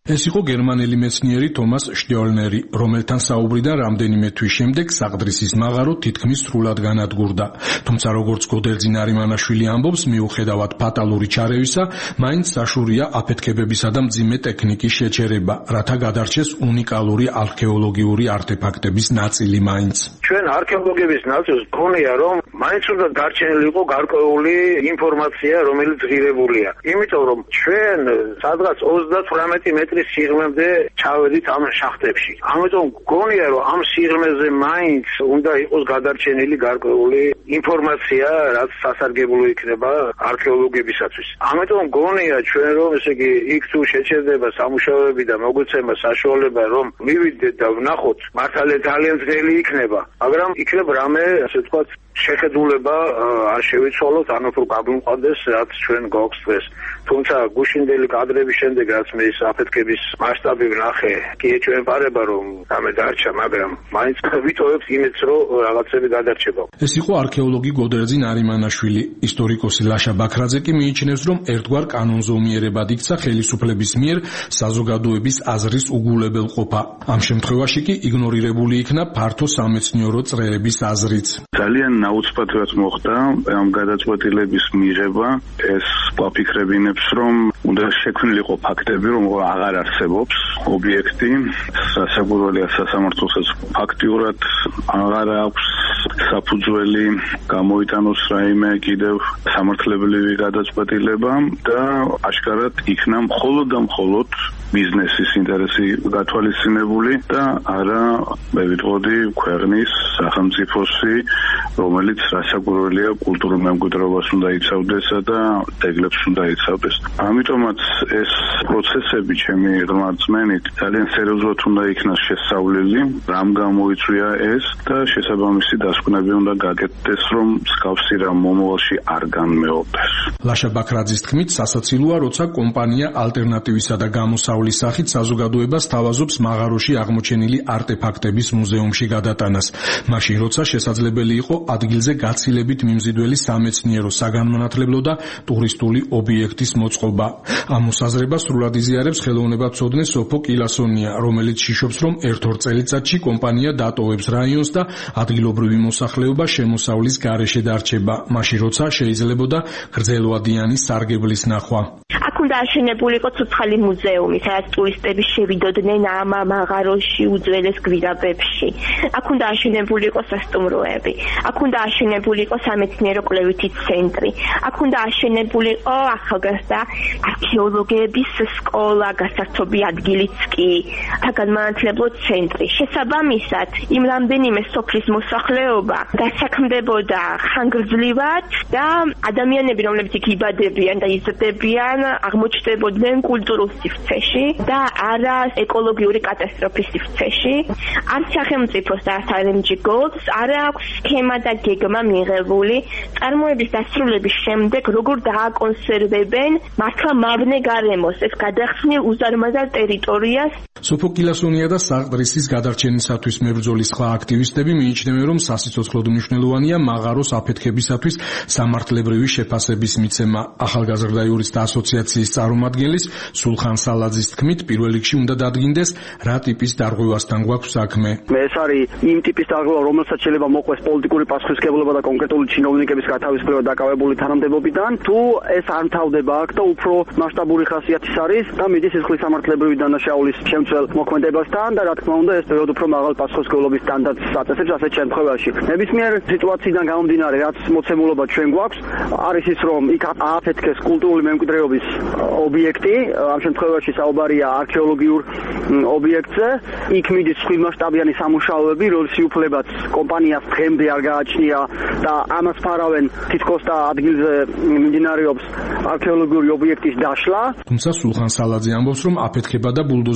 ეს იყო გერმანელი მეცნიერი თომას შტიოლნერი, რომელთან საუბრიდან რამდენიმე თვის შემდეგ საყდრისის მაღარო თითქმის სრულად განადგურდა. თუმცა როგორც გოდერძი ნარიმანაშვილი ამბობს, მიუხედავად ფატალური ჩარევისა, მაინც საშურია აფეთქებებისა და მძიმე ტექნიკის შეჩერება, რათა გადარჩეს უნიკალური არქეოლოგიური არტეფაქტების ნაწილი მაინც. ჩვენ არქეოლოგების ნაწილს გქონია, რომ მაინც უნდა დარჩენილი იყო გარკვეული ინფორმაცია, რომელიც ღირებულია. იმიტომ რომ ჩვენ სადღაც ოცდათვრამეტი მეტრის სიღრმემდე ჩავედით ამ შახტებში. ამიტომ გქონია, რომ ამ სიღრმეზე მაინც უნდა იყოს გადარჩენილი გარკვეული ინფორმაცია, რაც სასარგებლო იქნება არქეოლოგებისათვის. ამიტომ გქონია ჩვენ რომ ესე იგი იქ თუ შეჩერდება სამუშაოები და მოგვეცემა საშუალება რომ მივიდეთ და ვნახოთ, მართალია ძალიან ძნელი იქნება, მაგრამ იქნება რამე, ასე ვთქვათ, შეხედულება არ შევიცვალოთ, ანუ თუ გაგვიმყარდეს, რაც ჩვენ გვაქვს დღეს. თუმცა გუშინდელი კადრების შემდეგ, რაც მე ის აფეთქების მასშტაბი ვნახე, კი ეჩვენებარება რომ რამე დარჩა, მაგრამ მაინც ვიტოვებთ იმედს, რომ რაღაცები გადარჩება. ეს იყო არქეოლოგი გოდერძი ნარიმანაშვილი. ისტორიკოსი ლაშა ბაქრაძე კი მიიჩნევს, რომ ერთგვარ კანონზომიერებად იქცა ხელისუფლების მიერ საზოგადოების აზრის უგულებელყოფა. ამ შემთხვევაში კი იგნორირებული იქნა ფართო სამეცნიერო წრეების აზრიც. ძალიან ნაუცბად მოხდა ამ გადაწყვეტილების მიღება. ეს ვაფიქრებინებს, რომ უნდა შექმნილიყო ფაქტები, რომ აღარ არსებობს ობიექტი, სასაგურველია სასამართლოსაც ფაქტიურად აღარ აქვს საფუძველი, გამოიტანოს რაიმე კიდევ სამართლებრივი გადაწყვეტილება და აშკარად იქნა მხოლოდ და მხოლოდ ბიზნესის ინტერესი გათვალისწინებული და არა, მე ვიტყოდი, ქვეყნის სახელმწიფოსი, რომელიც რასაკვირველია კულტურულ მემკვიდრეობას უნდა იცავდესა და დეგლებს უნდა იცავდეს. ამიტომაც ეს პროცესები ჩემი ღრმარწმენით ძალიან სერიოზულად უნდა იქნას შესწავლილი, რამ გამოიწვია ეს და შესაბამისი დასკვნები უნდა გაკეთდეს, რომ მსგავსი რამ მომავალში არ განმეორდეს. ლაშა ბაქრაძის თქმით, სასაცილოა, როცა კომპანია ალტერნატივისა და გამოსავლის სახით საზოგადოებას თავაზობს მაღაროში აღმოჩენილი არტეფაქტების მუზეუმში გადატანას. მაშინ, როცა შესაძლებელი იყო ადგილზე გაცილებით მიმზიდველი სამეცნიერო, საგანმანათლებლო და ტურისტული ობიექტის მოწყობა. ამ მოსაზრებას სრულად იზიარებს ხელოვნებაცოდნე სოფო კილასონია, რომელიც შიშობს, რომ ერთ-ორ წელიწადში კომპანია დატოვებს რაიონს და ადგილობრივი მოსახლეობა შემოსავლის გარეშე დარჩება, მაშინ როცა შეიძლებოდა გრძელვადიანი სარგებლის ნახვა. აქ უნდა აშენებულიყო ცოცხალი მუზეუმი, სადაც ტურისტები შევიდოდნენ ამ მაღაროში უძველეს გვირაბებში. აქ უნდა აშენებულიყო სასტუმროები. აქ უნდა აშენებულიყო სამეცნიერო კვლევითი ცენტრი. აქ უნდა აშენებულიყო ახალგაზრდა არქეოლოგების სკოლა, გასართობი ადგილიც კი, საგანმანათლებლო ცენტრი. შესაბამისად, იმ რამდენიმე სოფლის მოსახლეობა დასაქმდებოდა ხანგრძლივად და ადამიანები, რომლებიც იქ იბადებიან და იზრდებიან, აღმოჩნდებოდნენ კულტურულ სივრცეში და არა ეკოლოგიური კატასტროფის სივრცეში. არც სახელმწიფოს და არც არ ემ ჯი Golds არ აქვს სქემა და გეგმა მიღებული წარმოების დასრულების შემდეგ როგორ დააკონსერვებენ მართლა მავნე გარემოს ეს გადახსნილ უზარმაზარ ტერიტორიას. სოფო კილასონია და საყდრისის გადარჩენისათვის მებრძოლი სხვა აქტივისტები მიიჩნევენ, რომ სასიცოცხლოდ მნიშვნელოვანია მაღაროს აფეთქებისათვის სამართლებრივი შეფასების მიცემა. ახალგაზრდა იურისტთა ასოციაციის წარმომადგენლის სულხან სალაძის თქმით, პირველ რიგში უნდა დადგინდეს, რა ტიპის დარღვევასთან გვაქვს საქმე. ეს არის იმ ტიპის დარღვევა, რომელსაც შეიძლება მოყვეს პოლიტიკური პასუხისმგებლობა და კონკრეტული ჩინოვნიკების გათავისუფლება დაკავებული თანამდებობიდან, თუ ეს არ მთავრდება აქ და უფრო მასშტაბური ხასიათის არის და მიდის სისხლის სამართლებრივი დანაშაულის შემცველ მოქმედებასთან და რა თქმა უნდა ეს ბევრად უფრო მაღალ პასუხისმგებლობის სტანდარტს აწესებს ასეთ შემთხვევაში. ნებისმიერ სიტუაციიდან გამომდინარე, რაც მოცემულობა ჩვენ გვაქვს, არის ის, რომ იქ ააფეთქეს კულტურული მემკვიდრეობის ობიექტი, ამ შემთხვევაში საუბარია არქეოლოგიურ ობიექტზე, იქ მიდის ხილმასშტაბიანი სამუშაოები, როლის უფლებაც კომპანიას დღემდე არ გააჩნია და ამას ფარავენ თითქოს და ადგილზე მიმდინარეობს არქეოლოგიური ობიექტის დაშლა. თუმცა სულხან სალაძე ამბობს, რომ აფეთქება და ბულდოზერების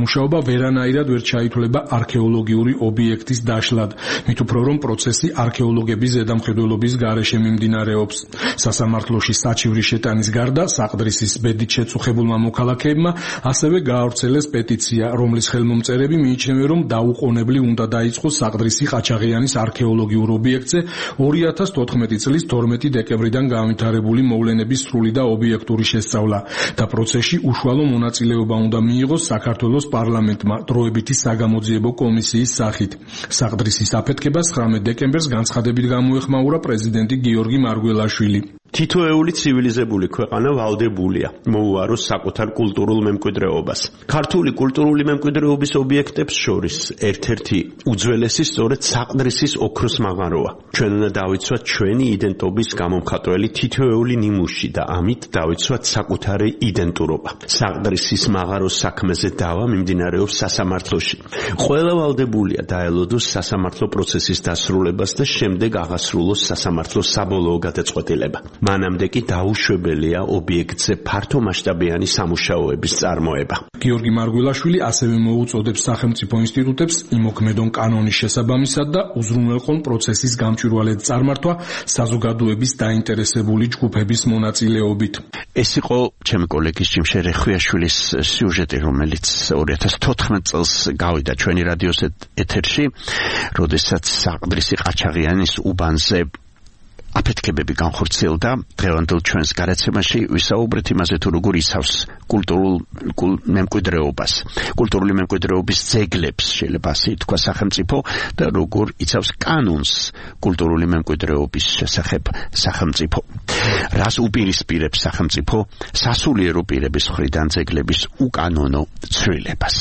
მუშაობა ვერანაირად ვერ ჩაითვლება არქეოლოგიური ობიექტის დაშლად, მით უფრო რომ პროცესი არქეოლოგების ზედამხედველობის გარეშე მიმდინარეობს. სასამართლოში საჩივრის შეტანის გარდა საყდრისის ბედით შეწუხებულმა მოქალაქეებმა ასევე გაავრცელეს პეტიცია, რომლის ხელმომწერები მიიჩნევენ, რომ დაუყოვნებლი უნდა დაიწყოს საყდრისი ყაჩაღიანის არქეოლოგიურ ობიექტზე ორი ათას თოთხმეტი წლის თორმეტი დეკემბრიდან განვითარებული მოვლენების სრული და ობიექტური შესწავლა და პროცესში უშუალო მონაწილეობა უნდა მიიღოს საქართველოს პარლამენტმა დროებითი საგამოძიებო კომისიის სახით. საყდრისის აფეთქებას ცხრამეტ დეკემბერს განცხადებით გამოეხმაურა პრეზიდენტი გიორგი მარგველაშვილი. თითოეული ცივილიზებული ქვეყანა ვალდებულია მოუაროს საკუთარ კულტურულ მემკვიდრეობას. ქართული კულტურული მემკვიდრეობის ობიექტებს შორის ერთ-ერთი უძველესი სწორედ საყდრისის ოქროს მაღაროა. ჩვენ უნდა დავიცვათ ჩვენი იდენტობის გამომხატველი თითოეული ნიმუში და ამით დავიცვათ საკუთარი იდენტურობა. საყდრისის მაღაროს საქმეზე დავა მიმდინარეობს სასამართლოში. ყველა ვალდებულია დაელოდოს სასამართლო პროცესის დასრულებას და შემდეგ აღასრულოს სასამართლოს საბოლოო გადაწყვეტილება. მანამდე კი დაუშვებელია ობიექტზე ფართომასშტაბიანი სამუშაოების წარმოება. გიორგი მარგველაშვილი ასევე მოუწოდებს სახელმწიფო ინსტიტუტებს იმოქმედონ კანონის შესაბამისად და უზრუნველყონ პროცესის გამჭვირვალედ წარმართვა საზოგადოების დაინტერესებული ჯგუფების მონაწილეობით. ეს იყო ჩემი კოლეგის ჯიმშე რეხვიაშვილის სიუჟეტი, რომელიც ორი ათას თოთხმეტ წელს გავიდა ჩვენი რადიოს ეთერში, როდესაც საყდრისი ყაჩაღიანის უბანზე აფეთქებები განხორციელდა. დღევანდელ ჩვენს გადაცემაში ვისაუბრეთ იმაზე, თუ როგორ იცავს კულტურულ მემკვიდრეობას, კულტურული მემკვიდრეობის ძეგლებს, შეიძლება ასე ითქვა სახელმწიფო და როგორ იცავს კანონს კულტურული მემკვიდრეობის შესახებ სახელმწიფო. რას უპირისპირებს სახელმწიფო სასულიერო პირების მხრიდან ძეგლების უკანონო ცვლილებას.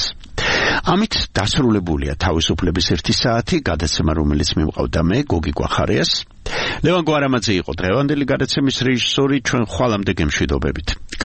ამით დასრულებულია თავისუფლების ერთი საათი, გადაცემა, რომელიც მიმყავდა მე, გოგი გვახარიას. ლევან გვარამაძე იყო დღევანდელი გადაცემის რეჟისორი, ჩვენ ხვალამდე გემშვიდობებით.